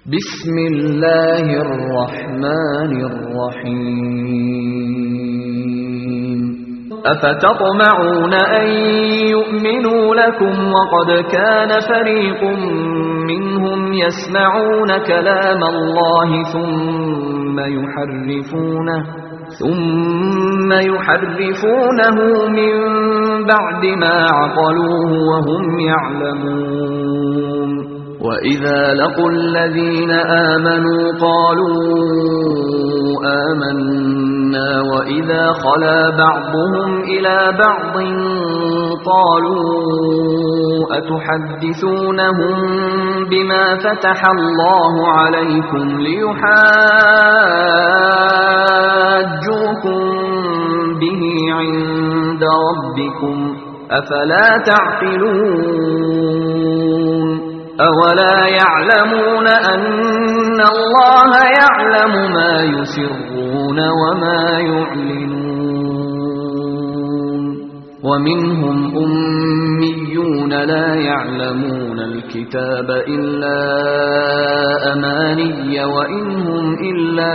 بسم الله الرحمن الرحيم أفتطمعون أن يؤمنوا لكم وقد كان فريق منهم يسمعون كلام الله ثم يحرفونه من بعد ما عقلوه وهم يعلمون وإذا لقوا الذين آمنوا قالوا آمنا وإذا خلا بعضهم إلى بعض قالوا أتحدثونهم بما فتح الله عليكم ليحاجوكم به عند ربكم أفلا تعقلون أولا يعلمون أن الله يعلم ما يسرون وما يعلنون ومنهم أميون لا يعلمون الكتاب إلا أماني وإن هم إلا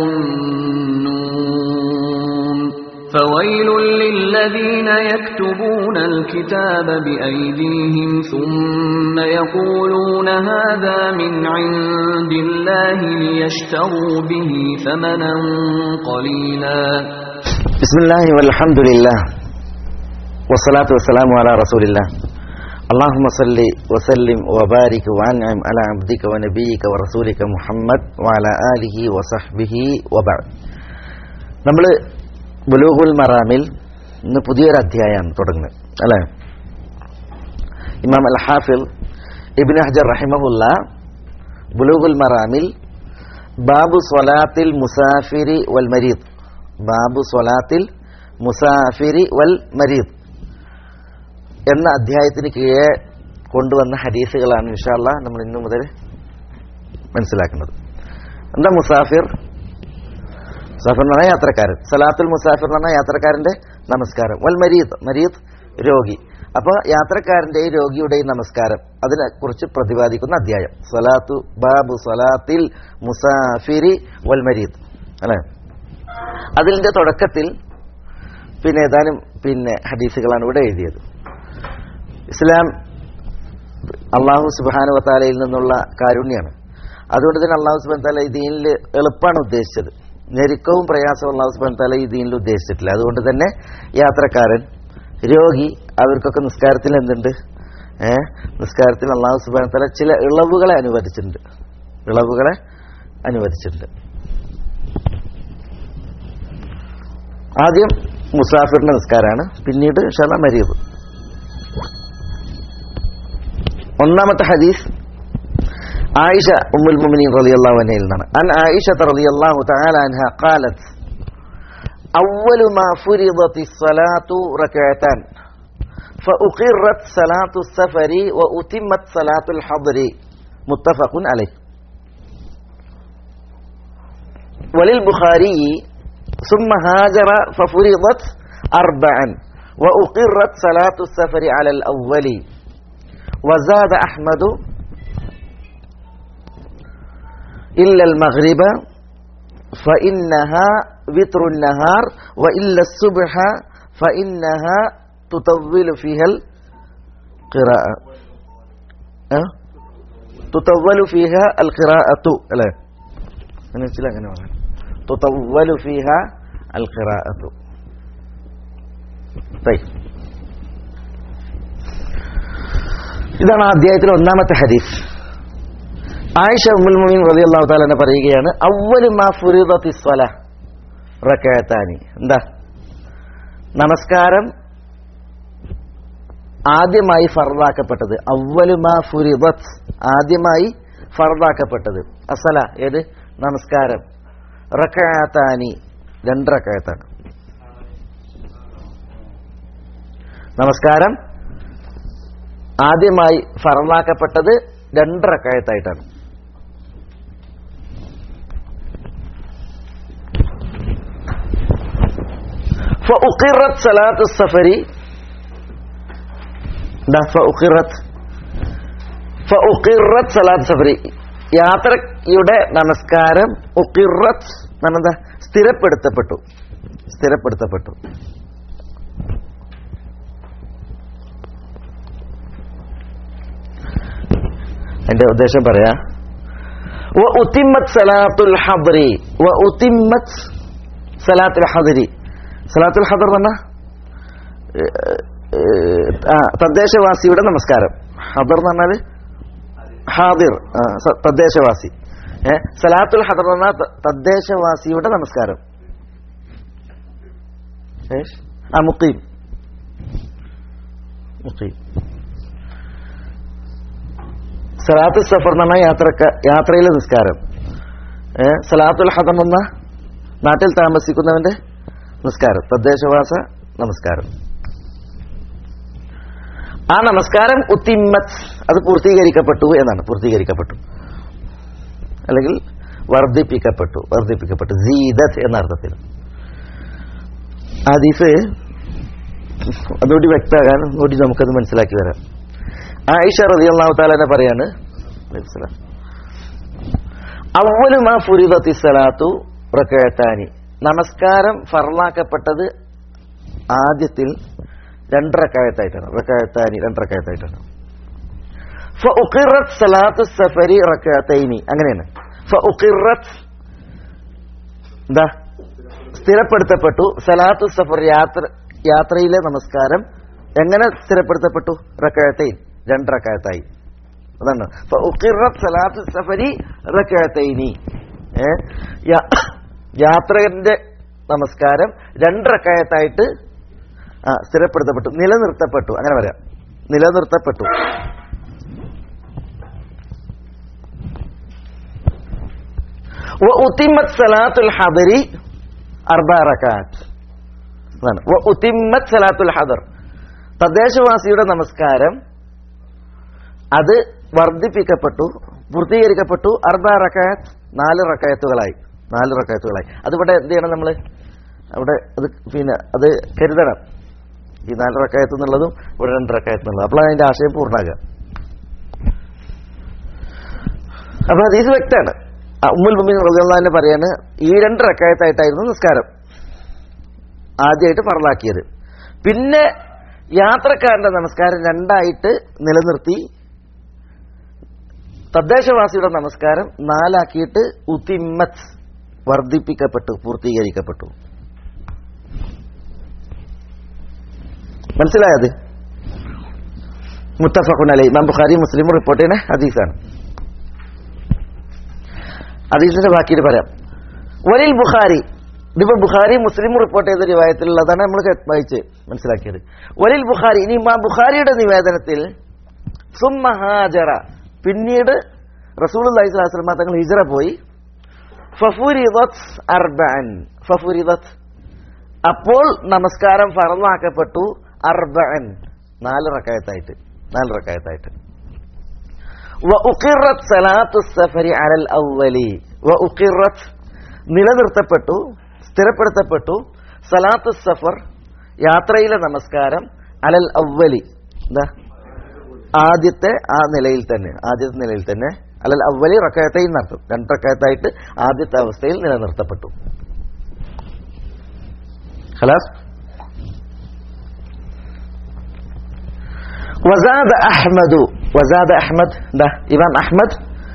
يظنون فويل للذين يكتبون الكتاب بأيديهم ثم يقولون هذا من عند الله ليشتروا به ثمنا قليلا بسم الله والحمد لله والصلاة والسلام على رسول الله اللهم صل وسلم وبارك وأنعم على عبدك ونبيك ورسولك محمد وعلى آله وصحبه وبعد നമ്മൾ ബുലൂഗുൽ മറാമിൽ ഇന്ന് പുതിയൊരു അധ്യായമാണ് തുടങ്ങുന്നത് അല്ലേ? ഇമാം അൽ ഹാഫിൽ ഇബ്നു ഹജർ റഹിമഹുല്ല ബുലൂഗുൽ മറാമിൽ ബാബു സ്വലാത്തിൽ മുസാഫിരി വൽ മരീദ് ബാബു സ്വലാത്തിൽ മുസാഫിരി വൽ മരീദ് എന്ന അധ്യായത്തിന് കീഴെ കൊണ്ടുവന്ന ഹദീസുകളാണ് ഇൻഷാ അല്ലാഹ് നമ്മൾ ഇന്നു മുതൽ മനസ്സിലാക്കുന്നത്. എന്താ മുസാഫിർ? മുസാഫിർ എന്ന് പറഞ്ഞാൽ യാത്രക്കാരൻ. സലാത്തുൽ മുസാഫിർ എന്ന് പറഞ്ഞാൽ യാത്രക്കാരന്റെ നമസ്കാരം. വൽ മരീദ്, മരീദ് രോഗി. അപ്പോൾ യാത്രക്കാരന്റെയും രോഗിയുടെയും നമസ്കാരം, അതിനെ കുറിച്ച് പ്രതിപാദിക്കുന്ന അധ്യായം ബാബു സ്വലാത്തിൽ മുസാഫിരി വൽ മരീദ് അല്ലെ? അതിന്റെ തുടക്കത്തിൽ ഏതാനും ഹദീസുകളാണ് ഇവിടെ എഴുതിയത്. ഇസ്ലാം അള്ളാഹു സുബ്ഹാനഹു വ തആലയിൽ നിന്നുള്ള കാരുണ്യാണ്. അതുകൊണ്ട് തന്നെ അള്ളാഹു സുബ്ഹാനഹു വ തആല ഈ ദീനിൽ എളുപ്പമാണ് ഉദ്ദേശിച്ചത്. ഞെരുക്കവും പ്രയാസവും അള്ളാഹു സുബ്ഹാനഹു വ തആല ഈ ദീനിൽ ഉദ്ദേശിച്ചിട്ടില്ല. അതുകൊണ്ട് തന്നെ യാത്രക്കാരൻ, രോഗി, അവർക്കൊക്കെ നിസ്കാരത്തിൽ എന്തുണ്ട്? നിസ്കാരത്തിൽ അള്ളാഹു സുബ്ഹാനഹു വ തആല ചില ഇളവുകളെ അനുവദിച്ചിട്ടുണ്ട്. ആദ്യം മുസാഫിറിന്റെ നിസ്കാരമാണ്, പിന്നീട് ഇൻഷാ അല്ലാഹ് മരീദ്. ഒന്നാമത്തെ ഹദീസ് ആയിഷ ഉമ്മുൽ മുഅ്മിനീൻ റളിയല്ലാഹു അൻഹയിൽ നിന്നാണ്. അൻ ആയിഷ റളിയല്ലാഹു തആല അൻഹ ഖാലത് അവ്വലു മാ ഫുരിദത്തിസ് സ്വലാത്തു റകഅതാൻ ഫഉഖിറത് സ്വലാത്തു സഫരി വഉതിമ്മത് സ്വലാത്തുൽ ഹദ്രി മുത്തഫഖുൻ അലൈഹി വലിൽ ബുഖാരി ثم هاجر ففرضت 4 وأقرت صلاة السفر على الأول وزاد أحمد إلا المغرب فإنها وتر النهار وإلا الصبح فإنها تطول فيها القراءة تطول فيها القراءة لا تطول فيها القراءة. طيب ഇതാണ് അധ്യായത്തിലെ ഒന്നാമത്തെ ഹദീസ്. ആയിഷ ഉമ്മുൽ മുഅ്മിനീൻ റളിയല്ലാഹു തആല എന്നെ പറയുകയാണ്, അവ്വലു മാ ഫുരിദത്തിസ് സ്വലാ റകഅതാനി. എന്താ? നമസ്കാരം ആദ്യമായി ഫർദാക്കപ്പെട്ടത്. അവ്വലു മാ ഫുരിദത്ത്, ആദ്യമായി ഫർദാക്കപ്പെട്ടത്. അസ്സല ഏത്? നമസ്കാരം. റകഅതാനി, 2 റകഅത്താണ്. നമസ്കാരം ആദ്യമായി ഫർളാക്കപ്പെട്ടത് 2 റകഅത്തായിട്ടാണ്. فأقرت صلاة السفر فأقرت صلاة السفر യാത്രയുടെ നമസ്കാരം ഉഖിറത്ത് എന്താ സ്ഥിരപ്പെടുത്തപ്പെട്ടു. എന്റെ ഉദ്ദേശം പറയാ. ഉത്തിമ്മത്ത് സലാത്തുൽ ഹദ്രി സലാത്തുൽ ഹദർ എന്ന് പറഞ്ഞാൽ തദ്ദേശവാസിയുടെ നമസ്കാരം. ഹദർ എന്ന് പറഞ്ഞാൽ ഹാദിർ, തദ്ദേശവാസി. സലാത്തുൽ ഹദർ എന്ന് പറഞ്ഞാൽ തദ്ദേശവാസിയുടെ നമസ്കാരം. മുഖീം. സലാത്തുൽ സഫർ എന്ന് പറഞ്ഞാൽ യാത്രയിലെ നിസ്കാരം. സലാത്തുൽ ഹദർ എന്ന് പറഞ്ഞാൽ നാട്ടിൽ താമസിക്കുന്നവന്റെ നിസ്കാരം, തദ്ദേശവാസ നമസ്കാരം. ആ നമസ്കാരം ഉത്തിമ്മത്ത്, അത് പൂർത്തീകരിക്കപ്പെട്ടു എന്നാണ്. പൂർത്തീകരിക്കപ്പെട്ടു അല്ലെങ്കിൽ വർദ്ധിപ്പിക്കപ്പെട്ടു സീദത്ത് എന്ന അർത്ഥത്തിൽ. ഹദീസ് അതുകൂടി വ്യക്തമാകാൻ കൂടി നമുക്കത് മനസ്സിലാക്കി വരാം. ആയിഷ റളിയല്ലാഹു തആല പറയാണ്, അവ്വലു മാ ഫുരിദത്തി സ്വലാത്തു റകഅതാനി, നമസ്കാരം ഫർളാക്കപ്പെട്ടത് ആദ്യത്തിൽ 2 റകഅത്തായിട്ടാണ്. ഫഉഖിറത്ത് സലാത്തു സഫരി റകഅതൈനി, അങ്ങനെയാണ്. ഫഉഖിറത്ത് എന്താ സ്ഥിരപ്പെടുത്തപ്പെട്ടു. സലാത്തു സഫർ യാത്രയിലെ നമസ്കാരം എങ്ങനെ സ്ഥിരപ്പെടുത്തപ്പെട്ടു? റകഅതൈൻ, 2 റകഅത്തായി. അതാണ് ഫഉഖിറത്ത് സലാത്തു സഫരി റകഅതൈനി. യാത്രകന്റെ നമസ്കാരം 2 റകഅത്തായിട്ട് സ്ഥിരപ്പെടുത്തപ്പെട്ടു, നിലനിർത്തപ്പെട്ടു, അങ്ങനെ പറയാം. നിലനിർത്തപ്പെട്ടു. വഉതിമ്മത്ത് സലാത്തുൽ ഹദരി 4 റകഅത്ത്. അതാണ് വഉതിമ്മത്ത് സലാത്തുൽ ഹദർ, തദ്ദേശവാസിയുടെ നമസ്കാരം അത് വർദ്ധിപ്പിക്കപ്പെട്ടു, പൂർത്തീകരിക്കപ്പെട്ടു. 4 റകഅത്ത്, 4 റകഅത്തുകളായി. അതിവിടെ എന്ത് ചെയ്യണം നമ്മൾ? അവിടെ അത് അത് കരുതണം. ഈ 4 റകഅത്ത് എന്നുള്ളതും ഇവിടെ 2 റകഅത്ത് എന്നുള്ളതും. അപ്പോഴാണ് അതിന്റെ ആശയം പൂർണ്ണമാകുക. അപ്പൊ ഹദീസ് വ്യക്തമാണ്. ഉമ്മുൽ മുഅ്മിനീൻ റളിയല്ലാഹു അൻഹ പറയാണ്, ഈ 2 റകഅത്തായിട്ടായിരുന്നു നിസ്കാരം ആദ്യമായിട്ട് ഫർളാക്കിയത്. പിന്നെ യാത്രക്കാരന്റെ നമസ്കാരം 2ആയിട്ട് നിലനിർത്തി. തദ്ദേശവാസിയുടെ നമസ്കാരം 4ആക്കിയിട്ട് ഉത്തിമ്മത്ത് വർദ്ധിപ്പിക്കപ്പെട്ടു, പൂർത്തീകരിക്കപ്പെട്ടു. മനസ്സിലായത്? മുത്തഫഖുൻ അലൈഹി, ഇമാം ബുഖാരി മുസ്ലിം റിപ്പോർട്ട് ചെയ്യുന്ന ഹദീസാണ്. ഹദീസിന്റെ ബാക്കിയിട്ട് പറയാം. വലിൽ ബുഖാരി, ഇതിപ്പോ ബുഖാരി മുസ്ലിം റിപ്പോർട്ട് ചെയ്ത റിവായത്തിലുള്ളതാണ് നമ്മൾ വായിച്ച് മനസ്സിലാക്കിയത്. വലിൽ ബുഖാരി, ഇനി ഇമാം ബുഖാരിയുടെ നിവേദനത്തിൽ സുമ്മ ഹാജറ, പിന്നീട് റസൂലുള്ളാഹി സ്വല്ലല്ലാഹു അലൈഹി വസല്ലം തങ്ങൾ ഹിജ്റ പോയി. ഫഫുരിദത് അർബഅൻ, അപ്പോൾ നമസ്കാരം ഫർളാക്കപ്പെട്ടു. അർബഅൻ, 4 റകഅത്തായിട്ട്. വഉഖിറത് സലാത്തു സഫരി അലൽ അവ്വലി, വഉഖിറത് നിലനിർത്തപ്പെട്ടു, സ്ഥിരപ്പെടുത്തപ്പെട്ടു. സലാത്തു സഫർ യാത്രയിലെ നമസ്കാരം അലൽ അവ്വലി, ആദ്യത്തെ നിലയിൽ തന്നെ. അലൽ അവ്വലി റകഅത്തൈൻ എന്നർത്ഥം. 2 റകഅത്തായിട്ട് ആദ്യത്തെ അവസ്ഥയിൽ നിലനിർത്തപ്പെട്ടു. ഖലാസ്. വസാദ അഹ്മദ്, ഇമാം അഹ്മദ്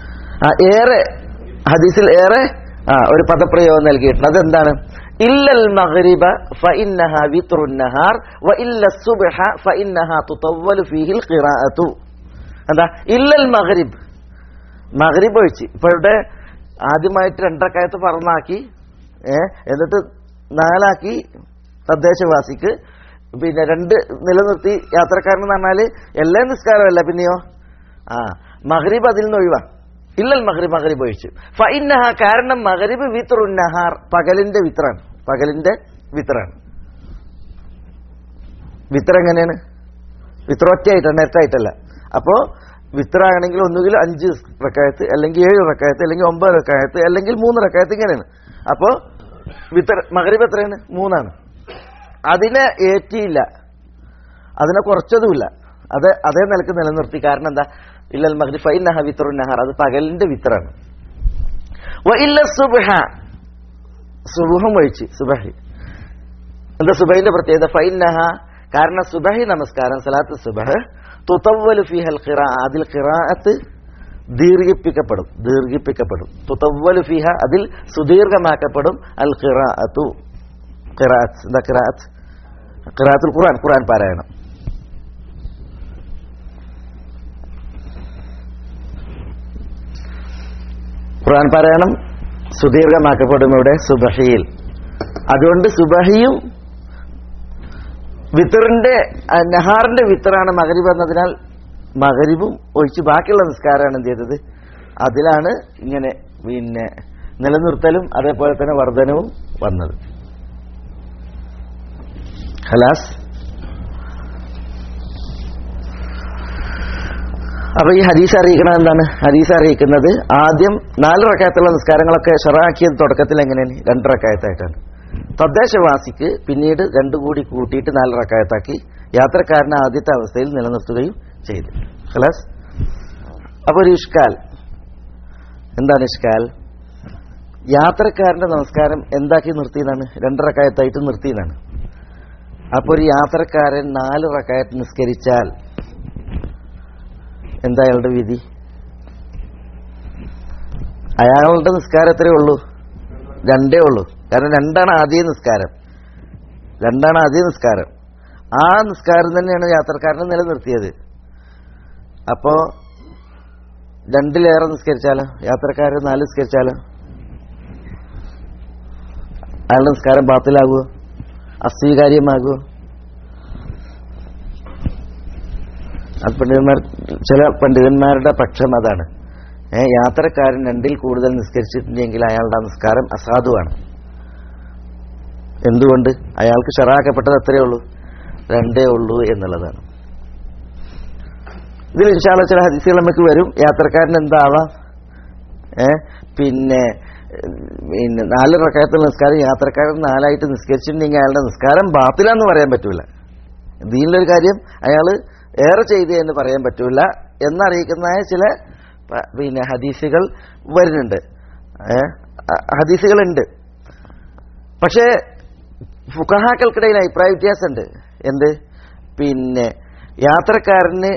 ഹദീസിൽ ഏറെ ഒരു പദപ്രയോഗം നൽകിയിട്ടുണ്ട്. അതെന്താണ്? ഇല്ലൽ മഗ്രിബ ഫഇന്നഹ വിത്റുൻ നഹാർ വഇല്ല സുബ്ഹ ഫഇന്നഹ തുതവ്വലു ഫീഹിൽ ഖിറാഅതു. എന്താ? ഇല്ലൽ മഗ്രിബ്, മഗ്രിബ് ഒഴിച്ച്. ഇപ്പൊ ഇവിടെ ആദ്യമായിട്ട് 2 റകഅത്ത് ഫർളാക്കി, എന്നിട്ട് 4ആക്കി തദ്ദേശവാസിക്ക്, പിന്നെ 2 നിലനിർത്തി യാത്രക്കാരൻ എന്ന് പറഞ്ഞാല് എല്ലാ നിസ്കാരമല്ല. പിന്നെയോ മഗ്രിബ് അതിൽ നിന്ന് ഒഴിവാ. ഇല്ലൽ മഗ്രിബ്, മഗ്രിബ് ഒഴിച്ചു. ഫഇന്നഹ, കാരണം മഗ്രിബ് വിത്റുൻ നഹാർ, പകലിന്റെ വിത്റാണ്. വിത്ര എങ്ങനെയാണ്? വിത്ര ഒറ്റയായിട്ടാണ്, നേരത്തായിട്ടല്ല. അപ്പോ വിത്രാണെങ്കിൽ ഒന്നുകിൽ 5 റകഅത്ത്, അല്ലെങ്കിൽ 7 റകഅത്ത്, അല്ലെങ്കിൽ 9 റകഅത്ത്, അല്ലെങ്കിൽ 3 റകഅത്ത്, ഇങ്ങനെയാണ്. അപ്പോ വിത്ര മഗ്രിബ് എത്രയാണ്? 3ആണ്. അതിനെ ഏറ്റിയില്ല, അതിനെ കുറച്ചതുമില്ല, അതേ നിലക്ക് നിലനിർത്തി. കാരണം എന്താ? ഇല്ലൽ മഗ്രിബ് ഫഇന്നഹ വിത്റുൻ നഹാർ, അത് പകലിന്റെ വിത്റാണ്. വ ഇല്ല സുബ്ഹ, സുബ്ഹും ഒഴിച്ച് സുബ്ഹി. എന്താ സുബ്ഹിന്റെ പ്രത്യേകത? ഫഇന്നഹ, കാരണം സുബ്ഹി നമസ്കാരം സലാത്ത് സുബ്ഹ് തുതവ്വലു ഫീഹൽ ഖിറാഅ, അതിൽ ഖിറാഅത്ത് ദീർഘിപ്പിക്കപ്പെടും. തുതവ്വലു ഫീഹ, അതിൽ സുദീർഘമാക്കപ്പെടും. അൽ ഖിറാഅത്തു, ഖിറാഅത്ത് എന്താ? ഖിറാഅത്തുൽ ഖുർആൻ, ഖുർആൻ പാരായണം. ഖുർആൻ പാരായണം സുദീർഘമാക്കപ്പെടും ഇവിടെ സുബ്ഹിയിൽ. അതുകൊണ്ട് സുബ്ഹിയും വിത്തറിന്റെ നഹാറിന്റെ വിത്തറാണ് മഗ്രിബ് എന്നതിനാൽ മഗ്രിബും ഒഴിച്ച് ബാക്കിയുള്ള നിസ്കാരമാണ് എന്ത് ചെയ്തത്, അതിലാണ് ഇങ്ങനെ പിന്നെ നിലനിർത്തലും അതേപോലെ തന്നെ വർധനവും വന്നത്. ഖലാസ്. അപ്പൊ ഈ ഹദീസ് അറിയിക്കുന്നത് എന്താണ്? ഹദീസ് അറിയിക്കുന്നത് ആദ്യം 4 റക്അത്തുള്ള നിസ്കാരങ്ങളൊക്കെ ഷറാക്കിയത് തുടക്കത്തിൽ എങ്ങനെയാണ്? 2 റക്അത്തായിട്ടാണ്. തദ്ദേശവാസിക്ക് പിന്നീട് 2 കൂടി കൂട്ടിയിട്ട് 4 റക്അത്താക്കി യാത്രക്കാരനെ ആദ്യത്തെ അവസ്ഥയിൽ നിലനിർത്തുകയും ചെയ്തു. ഖലാസ്. അപ്പൊ ഒരു ഇഷ്കാൽ, എന്താണ് ഇഷ്കാൽ? യാത്രക്കാരന്റെ നമസ്കാരം എന്താക്കി നിർത്തിയതാണ്? 2 റക്അത്തായിട്ട് നിർത്തിയതാണ്. അപ്പൊ ഒരു യാത്രക്കാരൻ 4 റക്അത്ത് നിസ്കരിച്ചാൽ എന്താ അയാളുടെ വിധി? അയാളുടെ നിസ്കാരം എത്രയേ ഉള്ളൂ? 2 ഉള്ളൂ. കാരണം 2 ആദ്യ നിസ്കാരം. ആ നിസ്കാരം തന്നെയാണ് യാത്രക്കാരനെ നിലനിർത്തിയത്. അപ്പോ 2-ലേറെ നിസ്കരിച്ചാലോ? യാത്രക്കാരൻ 4 നിസ്കരിച്ചാലോ? അയാളുടെ നിസ്കാരം ബാത്തിലാകുമോ? അസ്വീകാര്യമാകുമോ? ചില പണ്ഡിതന്മാരുടെ പക്ഷം അതാണ്. യാത്രക്കാരൻ 2-ൽ കൂടുതൽ നിസ്കരിച്ചിട്ടുണ്ടെങ്കിൽ അയാളുടെ നിസ്കാരം അസാധുവാണ്. എന്തുകൊണ്ട്? അയാൾക്ക് ഷറാക്കപ്പെട്ടത് എത്രയേ ഉള്ളൂ? 2 ഉള്ളൂ എന്നുള്ളതാണ്. ഇതിൽ ഇൻഷാ അല്ലാഹ് ചില ഹദീസുകൾ നമുക്ക് വരും. യാത്രക്കാരൻ എന്താവാം? പിന്നെ 4 റക്അത്തുള്ള നിസ്കാരം യാത്രക്കാരൻ 4ആയിട്ട് നിസ്കരിച്ചിട്ടുണ്ടെങ്കിൽ അയാളുടെ നിസ്കാരം ബാത്തിലാന്ന് പറയാൻ പറ്റൂല. ദീനിലൊരു കാര്യം അയാൾ ഏറെ ചെയ്തു എന്ന് പറയാൻ പറ്റൂല എന്നറിയിക്കുന്ന ചില പിന്നെ ഹദീസുകൾ വരുന്നുണ്ട്, ഹദീസുകളുണ്ട്. പക്ഷേ ഫുഖഹാക്കൾക്കിടയിൽ അഭിപ്രായ വ്യത്യാസമുണ്ട്. എന്ത്? പിന്നെ യാത്രക്കാരന്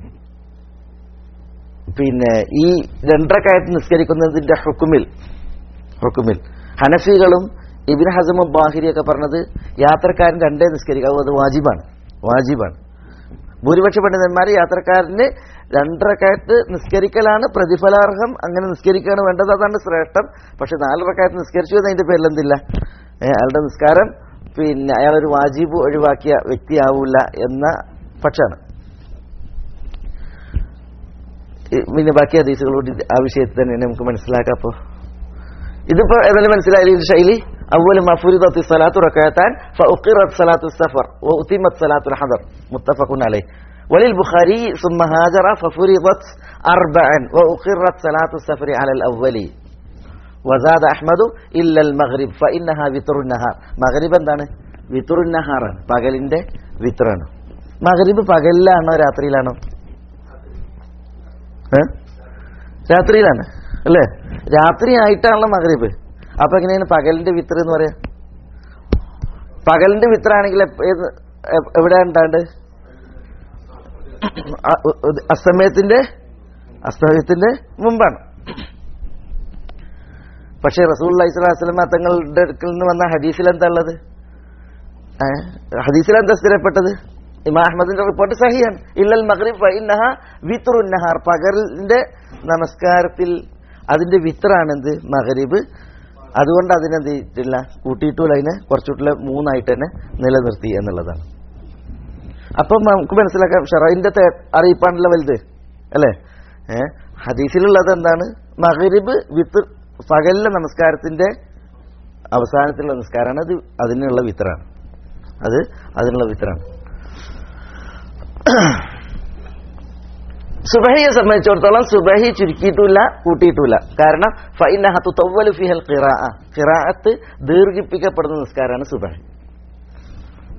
പിന്നെ ഈ 2 റക്അത്ത് നിസ്കരിക്കുന്നതിന്റെ ഹുക്കുമിൽ ഹനഫികളും ഇബ്നു ഹസ്ം ബാഹിരിയൊക്കെ പറഞ്ഞത് യാത്രക്കാരൻ 2 നിസ്കരിക്കാവൂ, അത് വാജിബാണ്. ഭൂരിപക്ഷ പണ്ഡിതന്മാർ യാത്രക്കാരന് 2 റക്അത്ത് നിസ്കരിക്കലാണ് പ്രതിഫലാർഹം, അങ്ങനെ നിസ്കരിക്കുകയാണ് വേണ്ടത്, അതാണ് ശ്രേഷ്ഠം. പക്ഷെ 4 റക്അത്ത് നിസ്കരിച്ചു എന്നതിന്റെ പേരിൽ എന്തില്ല, അയാളുടെ നിസ്കാരം പിന്നെ അയാളൊരു വാജിബ് ഒഴിവാക്കിയ വ്യക്തിയാവൂല എന്ന പക്ഷാണ്. പിന്നെ ബാക്കി ഹദീസുകളോട് ആ വിഷയത്തിൽ തന്നെ നമുക്ക് മനസ്സിലാക്കാം. അപ്പോൾ ഇതിപ്പോ ഏതായാലും മനസ്സിലായി ശൈലി. أول ما فرضت الصلاة ركعتان فأقرت صلاة السفر وأتمت صلاة الحضر متفق عليه. وللبخاري ثم هاجر ففرضت 4 وأقرت صلاة السفر على الأول وزاد أحمد إلا المغرب فإنها وتر النهار. مغرب എന്താണ്? വിത്റു നഹാറാണ്, പകലിന്റെ വിത്റാണ്. മഗ്രിബ് പകലിലാണോ രാത്രിയിലാണോ? രാത്രിയിലാണ് അല്ലേ? രാത്രി ആയിട്ടാണല്ലോ മഗ്രിബ്. അപ്പൊ എങ്ങനെയാണ് പകലിന്റെ വിത്ര എന്ന് പറയാ? പകലിന്റെ വിത്രാണെങ്കിൽ എവിടെ ഉണ്ടാണ്ട്? അസ്തമയത്തിന്റെ മുമ്പാണ്. പക്ഷെ റസൂലുള്ളാഹി സ്വല്ലല്ലാഹു അലൈഹി വസല്ലം തങ്ങളുടെ അടുക്കൽ നിന്ന് വന്ന ഹദീസിൽ എന്താ ഉള്ളത്? ഹദീസിൽ എന്താ സ്ഥിരപ്പെട്ടത്? ഇമാം അഹ്മദിന്റെ റിപ്പോർട്ട് സഹിയാണ്. ഇല്ലൽ മഗ്രിബ് ഫഇന്നഹ വിത്റുൻ നഹാർ, പകലിന്റെ നമസ്കാരത്തിൽ അതിന്റെ വിത്റാണെന്ത്? മഗ്രിബ്. അതുകൊണ്ട് അതിനെന്ത് ചെയ്തിട്ടില്ല, കൂട്ടിയിട്ടില്ല, അതിനെ കുറച്ചുകൂടെ 3 ആയിട്ട് തന്നെ നിലനിർത്തി എന്നുള്ളതാണ്. അപ്പം നമുക്ക് മനസ്സിലാക്കാം ഷറൈന്റെ അറിയിപ്പാണല്ലോ വലുത് അല്ലേ? ഹദീസിലുള്ളത് എന്താണ്? മഗ്രിബ് വിത്ർ, പകലിലെ നമസ്കാരത്തിന്റെ അവസാനത്തിലുള്ള നമസ്കാരമാണ് അത്, അതിനുള്ള വിത്റാണ്. സുബഹിയെ സംബന്ധിച്ചിടത്തോളം സുബഹി ചുരുക്കിയിട്ടില്ല, കൂട്ടിയിട്ടില്ല. കാരണം ഫഇന്നഹ തുതവ്വലു ഫീഹൽ ഖിറാഅ, ഖിറാഅത്ത് ദീർഘിപ്പിക്കപ്പെടുന്ന നിസ്കാരമാണ് സുബഹി.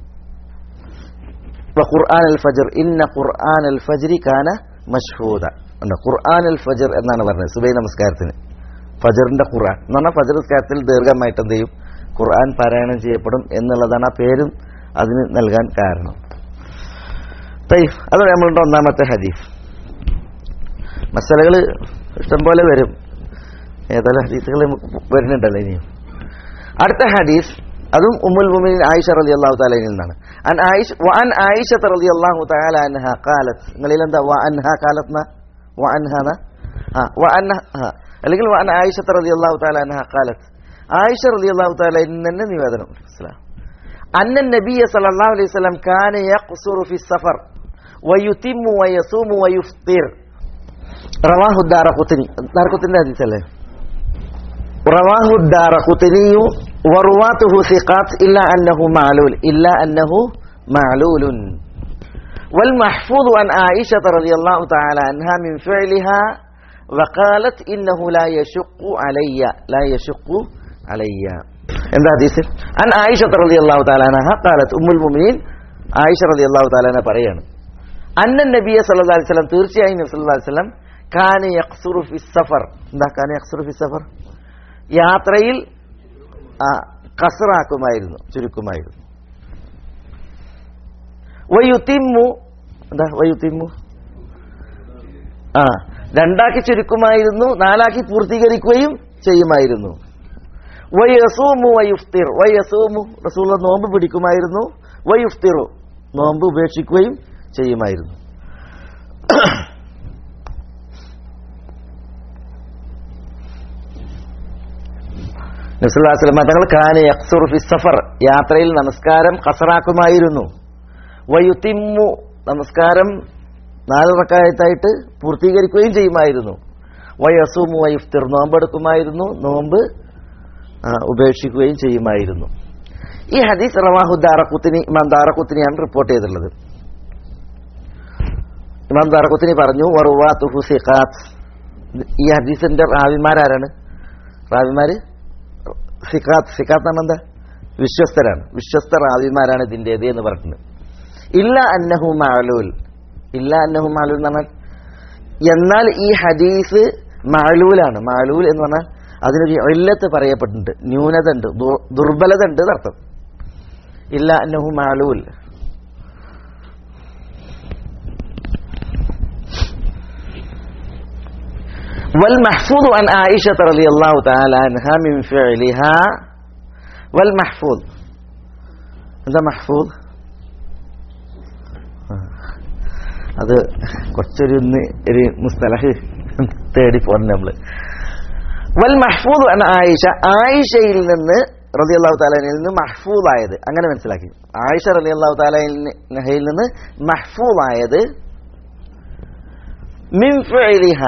വഖുർആനൽ ഫജ്ർ ഇന്ന ഖുർആനൽ ഫജ്രി കാന മശ്ഹൂദ, ഉണ്ട്. ഖുർആനുൽ ഫജ്ർ എന്നാണ് പറഞ്ഞത് സുബൈ നമസ്കാരത്തിന്. ഫജ്റിന്റെ ഖുർആൻ എന്ന് പറഞ്ഞാൽ ഫജ്ർ നമസ്കാരത്തിൽ ദീർഘമായിട്ട് എന്ത് ചെയ്യും, ഖുർആൻ പാരായണം ചെയ്യപ്പെടും എന്നുള്ളതാണ് ആ പേരും അതിന് നൽകാൻ കാരണം. അത് നമ്മളുടെ ഒന്നാമത്തെ ഹദീസ്. മസലകൾ ഇഷ്ടംപോലെ വരും, ഏതായാലും ഹദീസുകൾ വരുന്നുണ്ടല്ലോ ഇനിയും. അടുത്ത ഹദീസ് അതും ഉമ്മുൽ മുഅ്മിനീൻ ആയിഷ റളിയല്ലാഹു തആല നിന്നാണ്. വഅൻ ആയിഷ റളിയല്ലാഹു തആല അൻഹ ഖാലത്ത്. നിങ്ങളിൽ എന്താ വഅൻഹ ഖാലത്ന വഅൻഹന വഅൻഹ അല്ലെങ്കിൽ വഅൻ ആയിഷ റളിയല്ലാഹു തആല അൻഹ ഖാലത്ത്. ആയിഷ റളിയല്ലാഹു തആല ഇന്നെ നിവേദനം അന്ന നബിയ സല്ലല്ലാഹു അലൈഹി വസല്ലം കാന യഖ്സുറു ഫി സഫർ വയുതിമ്മു വയസൂമു വയുഫ്തിർ. റവാഹു ദാറഖുത്നി. ദാറഖുത്നിയുടെ ഹദീസ് അല്ലേ? റവാഹു ദാറഖുത്നി വറുവാതുഹു സിഖാത്ത് ഇല്ലാ അന്നഹു മഅലൂലുൻ വൽ മഹ്ഫൂദ് അൻ ആയിഷ റളിയല്ലാഹു തആല അൻഹാ മിൻ ഫിഅലിഹാ വഖാലത്ത് ഇന്നഹു ലാ യശുഖു അലയ്യ. എന്താ ഹദീസ്? അൻ ആയിഷ റളിയല്ലാഹു തആല അൻഹ ഖാലത്ത്. ഉമ്മുൽ മുഅ്മിനീൻ ആയിഷ റളിയല്ലാഹു തആല അൻഹ പറയാണ്, അന്ന നബിയ സല്ലല്ലാഹു അലൈഹി വസല്ലം, തീർച്ചയായും നബി സല്ലല്ലാഹു അലൈഹി വസല്ലം കാന യഖ്സുറു ഫി സഫർ. എന്താ കാന യഖ്സുറു ഫി സഫർ? യാത്രയിൽ ഖസ്റാക്കുമായിരുന്നു, ചുരുക്കുമായിരുന്നു. വയുതിമ്മു. എന്താ വയുതിമ്മു? രണ്ടാക്കി ചുരുക്കുമായിരുന്നു, നാലാക്കി പൂർത്തീകരിക്കുകയും ചെയ്യുമായിരുന്നു. വയസൂമു വയുഫ്തിർ. വയസൂമു റസൂലുള്ളാഹി നോമ്പ് പിടിക്കുമായിരുന്നു. വയുഫ്തിറു നോമ്പ് ഉപേക്ഷിക്കുകയും ചെയ്യുമായിരുന്നു. നബി സല്ലല്ലാഹു അലൈഹി വസല്ലം തങ്ങൾ കാന യഖ്സുറു ഫി സഫർ, യാത്രയിൽ നമസ്കാരം ഖസറാക്കുമായിരുന്നു. വയുതിമ്മു നമസ്കാരം 4 റക്അത്തായിട്ട് പൂർത്തീകരിക്കുകയും ചെയ്യുമായിരുന്നു. വയസൂമു വയുഫ്തിർ നോമ്പെടുക്കുമായിരുന്നു, നോമ്പ് ഉപേക്ഷിക്കുകയും ചെയ്യുമായിരുന്നു. ഈ ഹദീസ് റവാഹു ദാറഖുത്നി, ഇമാം ദാറഖുത്നിയാണ് റിപ്പോർട്ട് ചെയ്തിട്ടുള്ളത്. ഇമാം ദാറഖുത്നി പറഞ്ഞു വറുവാതുഹു സിഖാത്ത്. ഈ ഹദീസിന്റെ റാവിമാരാരാണ്? റാവിമാര് സിഖാത്ത്. സിഖാത്ത് എന്ന് എന്താ? വിശ്വസ്തരാണ്. വിശ്വസ്ത റാവിമാരാണ് ഇതിൻ്റെത് എന്ന് പറഞ്ഞിട്ടുണ്ട്. ഇല്ല അന്നഹു മഅലൂൽ. ഇല്ല അന്നഹു മഅലൂൽ എന്ന് പറഞ്ഞാൽ എന്നാൽ ഈ ഹദീസ് മഅലൂലാണ്. മഅലൂൽ എന്ന് പറഞ്ഞാൽ അതിനൊരു ഇല്ലത്ത് പറയപ്പെട്ടിട്ടുണ്ട്, ന്യൂനത ഉണ്ട്, ദുർബലത ഉണ്ട് എന്നർത്ഥം. ഇല്ല അന്നഹു മഅലൂൽ. والمحفوظ عن عائشة رضي الله تعالى عنها من فعلها. والمحفوظ هذا محفوظ അത് കുറച്ചൊരു മുസ്തലഹ് തേടി പോകണം നമ്മൾ. വൽ മഹ്ഫൂദ് അൻ ആയിഷ, ആയിഷയിൽ നിന്ന് റളിയല്ലാഹു തആല അൻഹയിൽ നിന്ന് മഹ്ഫൂദ് ആയത്, അങ്ങനെ മനസ്സിലാക്കി. ആയിഷ റളിയല്ലാഹു തആല അൻഹയിൽ നിന്ന് മഹ്ഫൂദ് ആയത് മിൻ ഫിഅലിഹ,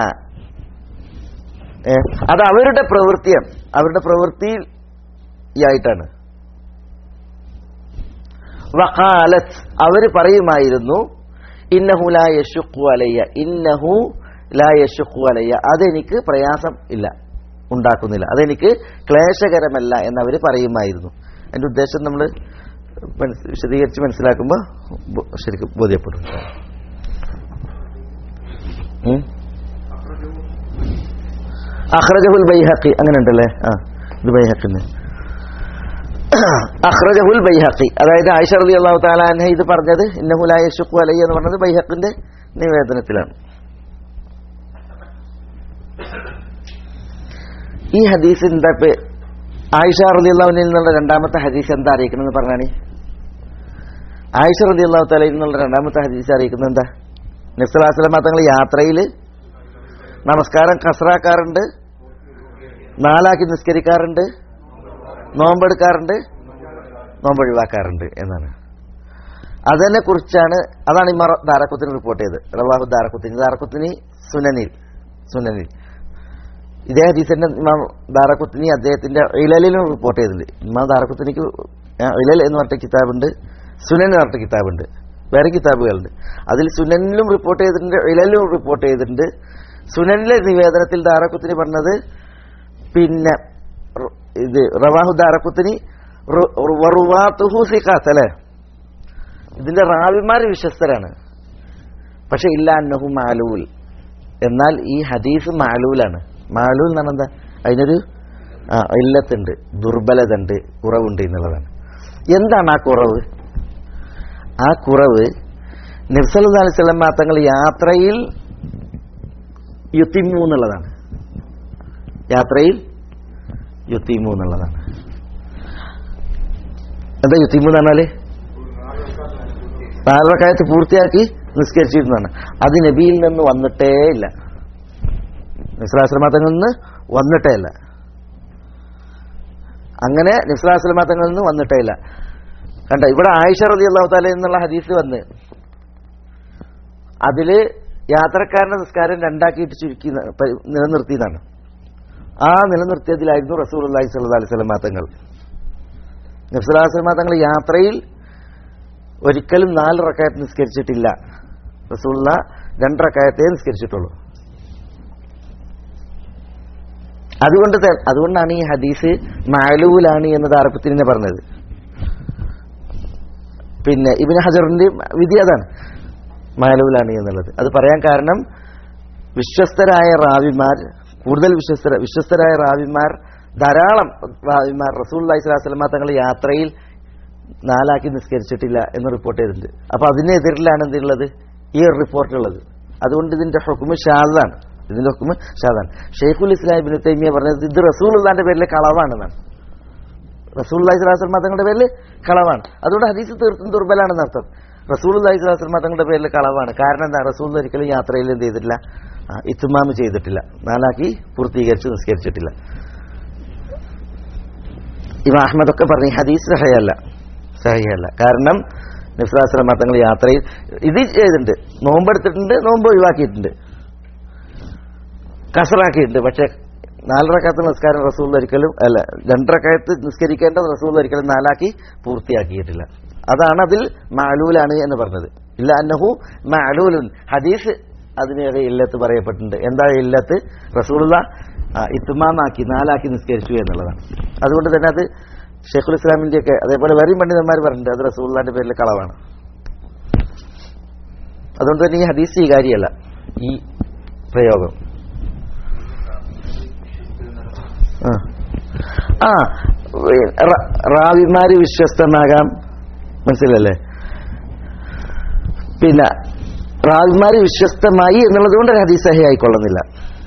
അത് അവരുടെ പ്രവൃത്തിയാണ്, അവരുടെ പ്രവൃത്തിയായിട്ടാണ്. വഖാലത്ത് അവർ പറയുമായിരുന്നു ഇന്നഹു ലാ യശുഖു അലയ്യ, ഇന്നഹു ലാ യശുഖു അലയ്യ, അതെനിക്ക് പ്രയാസം ഇല്ല, ഉണ്ടാക്കുന്നില്ല, അതെനിക്ക് ക്ലേശകരമല്ല എന്നവർ പറയുമായിരുന്നു. അതിന്റെ ഉദ്ദേശം നമ്മൾ വിശദീകരിച്ച് മനസ്സിലാക്കുമ്പോൾ ശരിക്കും ബോധ്യപ്പെടും. അഖ്റജഹുൽ ബൈഹഖി, അങ്ങനെ ഉണ്ടല്ലേ? ഇത് ബൈഹഖിന് അഖ്റജഹുൽ ബൈഹഖി, അതായത് ആയിഷ റളിയല്ലാഹു തആല അൻഹ ഇത് പറഞ്ഞത് ഇന്നഹു ലാ യശുഖു അലയ്യ എന്ന് പറഞ്ഞത് ബൈഹഖിന്റെ നിവേദനത്തിലാണ്. ഈ ഹദീസ് എന്താ ആയിഷ റളിയല്ലാഹു അൻഹയിൽ നിന്നുള്ള രണ്ടാമത്തെ ഹദീസ് എന്താ അറിയിക്കണമെന്ന് പറഞ്ഞാണ്. ആയിഷ റളിയല്ലാഹു തആലയിൽ നിന്നുള്ള രണ്ടാമത്തെ ഹദീസ് അറിയിക്കുന്നത് എന്താ? നബി സല്ലല്ലാഹു അലൈഹി വസല്ലം തങ്ങൾ യാത്രയിൽ നമസ്കാരം ഖസ്റാക്കാറുണ്ട്, 4 നിസ്കരിക്കാറുണ്ട്, നോമ്പെടുക്കാറുണ്ട്, നോമ്പൊഴിവാക്കാറുണ്ട് എന്നാണ്. അതിനെ കുറിച്ചാണ്, അതാണ് ഇമാം ദാറഖുത്നി റിപ്പോർട്ട് ചെയ്തത്. റവാഹു ദാറഖുത്നി സുനനിൽ ഇതേ ഹദീസിന്റെ ഇമാം ദാറഖുത്നി അദ്ദേഹത്തിന്റെ ഇലലിലും റിപ്പോർട്ട് ചെയ്തിട്ടുണ്ട്. ഇമാം ദാറഖുത്നിക്ക് ഇലൽ എന്ന് പറഞ്ഞ കിതാബുണ്ട്, സുനൻ എന്ന് പറഞ്ഞ കിതാബുണ്ട്, വേറെ കിതാബുകളുണ്ട്. അതിൽ സുനനിലും റിപ്പോർട്ട് ചെയ്തിട്ടുണ്ട്, ഇലലിലും റിപ്പോർട്ട് ചെയ്തിട്ടുണ്ട്. സുനനിലെ നിവേദനത്തിൽ ദാറഖുത്നി പറഞ്ഞത് പിന്നെ ഇത് റവാഹു ദാറഖുത്നി വറുവാതുഹു സിഖാത്ത് അല്ലേ, ഇതിന്റെ റാവിമാർ വിശ്വസ്തരാണ്, പക്ഷെ ഇല്ല അന്നഹു മഅലൂൽ, എന്നാൽ ഈ ഹദീസ് മാലൂലാണ്. മാലൂൽ എന്ന് പറഞ്ഞാൽ എന്താ? അതിനൊരു ഇല്ലത്തുണ്ട്, ദുർബലത ഉണ്ട്, കുറവുണ്ട് എന്നുള്ളതാണ്. എന്താണ് ആ കുറവ്? ആ കുറവ് നബി സല്ലല്ലാഹു അലൈഹി വസല്ലം തങ്ങൾ യാത്രയിൽ യുത്തിമു എന്നുള്ളതാണ്. യാത്രയിൽ യുത്തിമു എന്നുള്ളതാണ്. എന്താ യുത്തിമു എന്ന് പറഞ്ഞാല്? 4 റക്അത്ത് പൂർത്തിയാക്കി നിസ്കരിച്ചിരുന്നതാണ്. അത് നബിയിൽ നിന്ന് വന്നിട്ടേ ഇല്ല, നബി സല്ലല്ലാഹു അലൈഹി വസല്ലം തങ്ങളിൽ നിന്ന് വന്നിട്ടേ ഇല്ല. അങ്ങനെ നബി സല്ലല്ലാഹു അലൈഹി വസല്ലം തങ്ങളിൽ നിന്ന് വന്നിട്ടേ ഇല്ല. കണ്ട, ഇവിടെ ആയിഷ റളിയല്ലാഹു തആല എന്നുള്ള ഹദീസ് വന്ന് അതില് യാത്രക്കാരന്റെ നിസ്കാരം 2 ആക്കിയിട്ട് ചുരുക്കി നിലനിർത്തിയതാണ്. ആ നിലനിർത്തിയതിലായിരുന്നു റസൂലുള്ളാഹി സ്വല്ലല്ലാഹു അലൈഹി വസല്ലം തങ്ങൾ. നബി സല്ലല്ലാഹു അലൈഹി വസല്ലം തങ്ങൾ യാത്രയിൽ ഒരിക്കലും 4 റക്അത്ത് നിസ്കരിച്ചിട്ടില്ല. റസൂലുള്ളാഹി 2 റക്അത്തേ നിസ്കരിച്ചിട്ടുള്ളൂ. അതുകൊണ്ടാണ് ഈ ഹദീസ് മഅലൂലാണ് എന്ന് താരപ്പത്തിന് പറഞ്ഞത്. പിന്നെ ഇബ്നു ഹജറിന്റെ വിധി അതാണ്, മഅലൂലാണ് എന്നുള്ളത്. അത് പറയാൻ കാരണം വിശ്വസ്തരായ റാവിമാർ, കൂടുതൽ വിശ്വസ്തരായ റാവിമാർ, ധാരാളം റാവിമാർ റസൂലുള്ളാഹി സ്വല്ലല്ലാഹു അലൈഹി വസല്ലം തങ്ങൾ യാത്രയിൽ 4 ആക്കി നിസ്കരിച്ചിട്ടില്ല എന്ന് റിപ്പോർട്ട് ചെയ്തിട്ടുണ്ട്. അപ്പൊ അതിനെതിരിലാണ് എന്തുള്ളത്? ഈ റിപ്പോർട്ടുള്ളത്. അതുകൊണ്ട് ഇതിന്റെ ഹുക്മ് ഷാദാണ്. ഇതിന്റെ ഹുക്മ് ഷാദാണ്. ഷെയ്ഖുൽ ഇസ്ലാം ഇബ്നു തൈമിയ്യ പറഞ്ഞത് ഇത് റസൂലുള്ളാഹിന്റെ പേരിലെ കളവാണെന്നാണ്. റസൂലുള്ളാഹി സ്വല്ലല്ലാഹു അലൈഹി വസല്ലം തങ്ങളുടെ പേരിൽ കളവാണ്. അതുകൊണ്ട് ഹദീസ് തീർത്തും ദുർബലാണെന്ന് അർത്ഥം. റസൂലുള്ളാഹി സ്വല്ലല്ലാഹു അലൈഹി വസല്ലം തങ്ങളുടെ പേരിൽ കളവാണ്. കാരണം എന്താ? റസൂൽ ഒരിക്കലും യാത്രയിൽ എന്ത് ചെയ്തിട്ടില്ല? ഇത്മാം ചെയ്തിട്ടില്ല, 4 ആക്കി പൂർത്തീകരിച്ച് നിസ്കരിച്ചിട്ടില്ല. ഇമാം അഹ്മദൊക്കെ പറഞ്ഞു ഹദീസ് സഹീഹല്ല. കാരണം നബി സല്ലല്ലാഹു അലൈഹി വസല്ലം തങ്ങൾ യാത്രയിൽ ഇത് ചെയ്തിട്ടുണ്ട്, നോമ്പെടുത്തിട്ടുണ്ട്, നോമ്പ് ഒഴിവാക്കിയിട്ടുണ്ട്, കസറാക്കിയിട്ടുണ്ട്. പക്ഷെ 4 റക്അത്ത് നിസ്കാരം റസൂൽ ഒരിക്കലും 2 റക്അത്ത് നിസ്കരിക്കേണ്ടത് റസൂൽ ഒരിക്കലും 4 ആക്കി പൂർത്തിയാക്കിയിട്ടില്ല. അതാണ് അതിൽ മഅലൂലാണ് എന്ന് പറഞ്ഞത്. ഇല്ല അന്നഹു മഅലൂലുൻ, ഹദീസ് അതിന് ഇല്ലത്ത് പറയപ്പെട്ടിട്ടുണ്ട്. എന്താ ഇല്ലത്ത്? റസൂലുള്ളാഹി ഇത്മാമാക്കി 4 ആക്കി നിസ്കരിച്ചു എന്നുള്ളതാണ്. അതുകൊണ്ട് തന്നെ അത് ഷെയ്ഖുൽ ഇസ്ലാമിന്റെ ഒക്കെ അതേപോലെ വേറെയും പണ്ഡിതന്മാർ പറഞ്ഞിട്ടുണ്ട് അത് റസൂലുള്ളാഹിന്റെ പേരിൽ കളവാണ്. അതുകൊണ്ട് തന്നെ ഈ ഹദീസ് സ്വീകാര്യമല്ല, ഈ പ്രയോഗം. റാവിമാര് വിശ്വസ്തനാകാം, മനസ്സിലല്ലേ? പിന്നെ റാവിമാര് വിശ്വസ്തമായി എന്നുള്ളത് കൊണ്ട് ഹദീസ് സഹീഹ് ആയിക്കൊള്ളുന്നില്ല.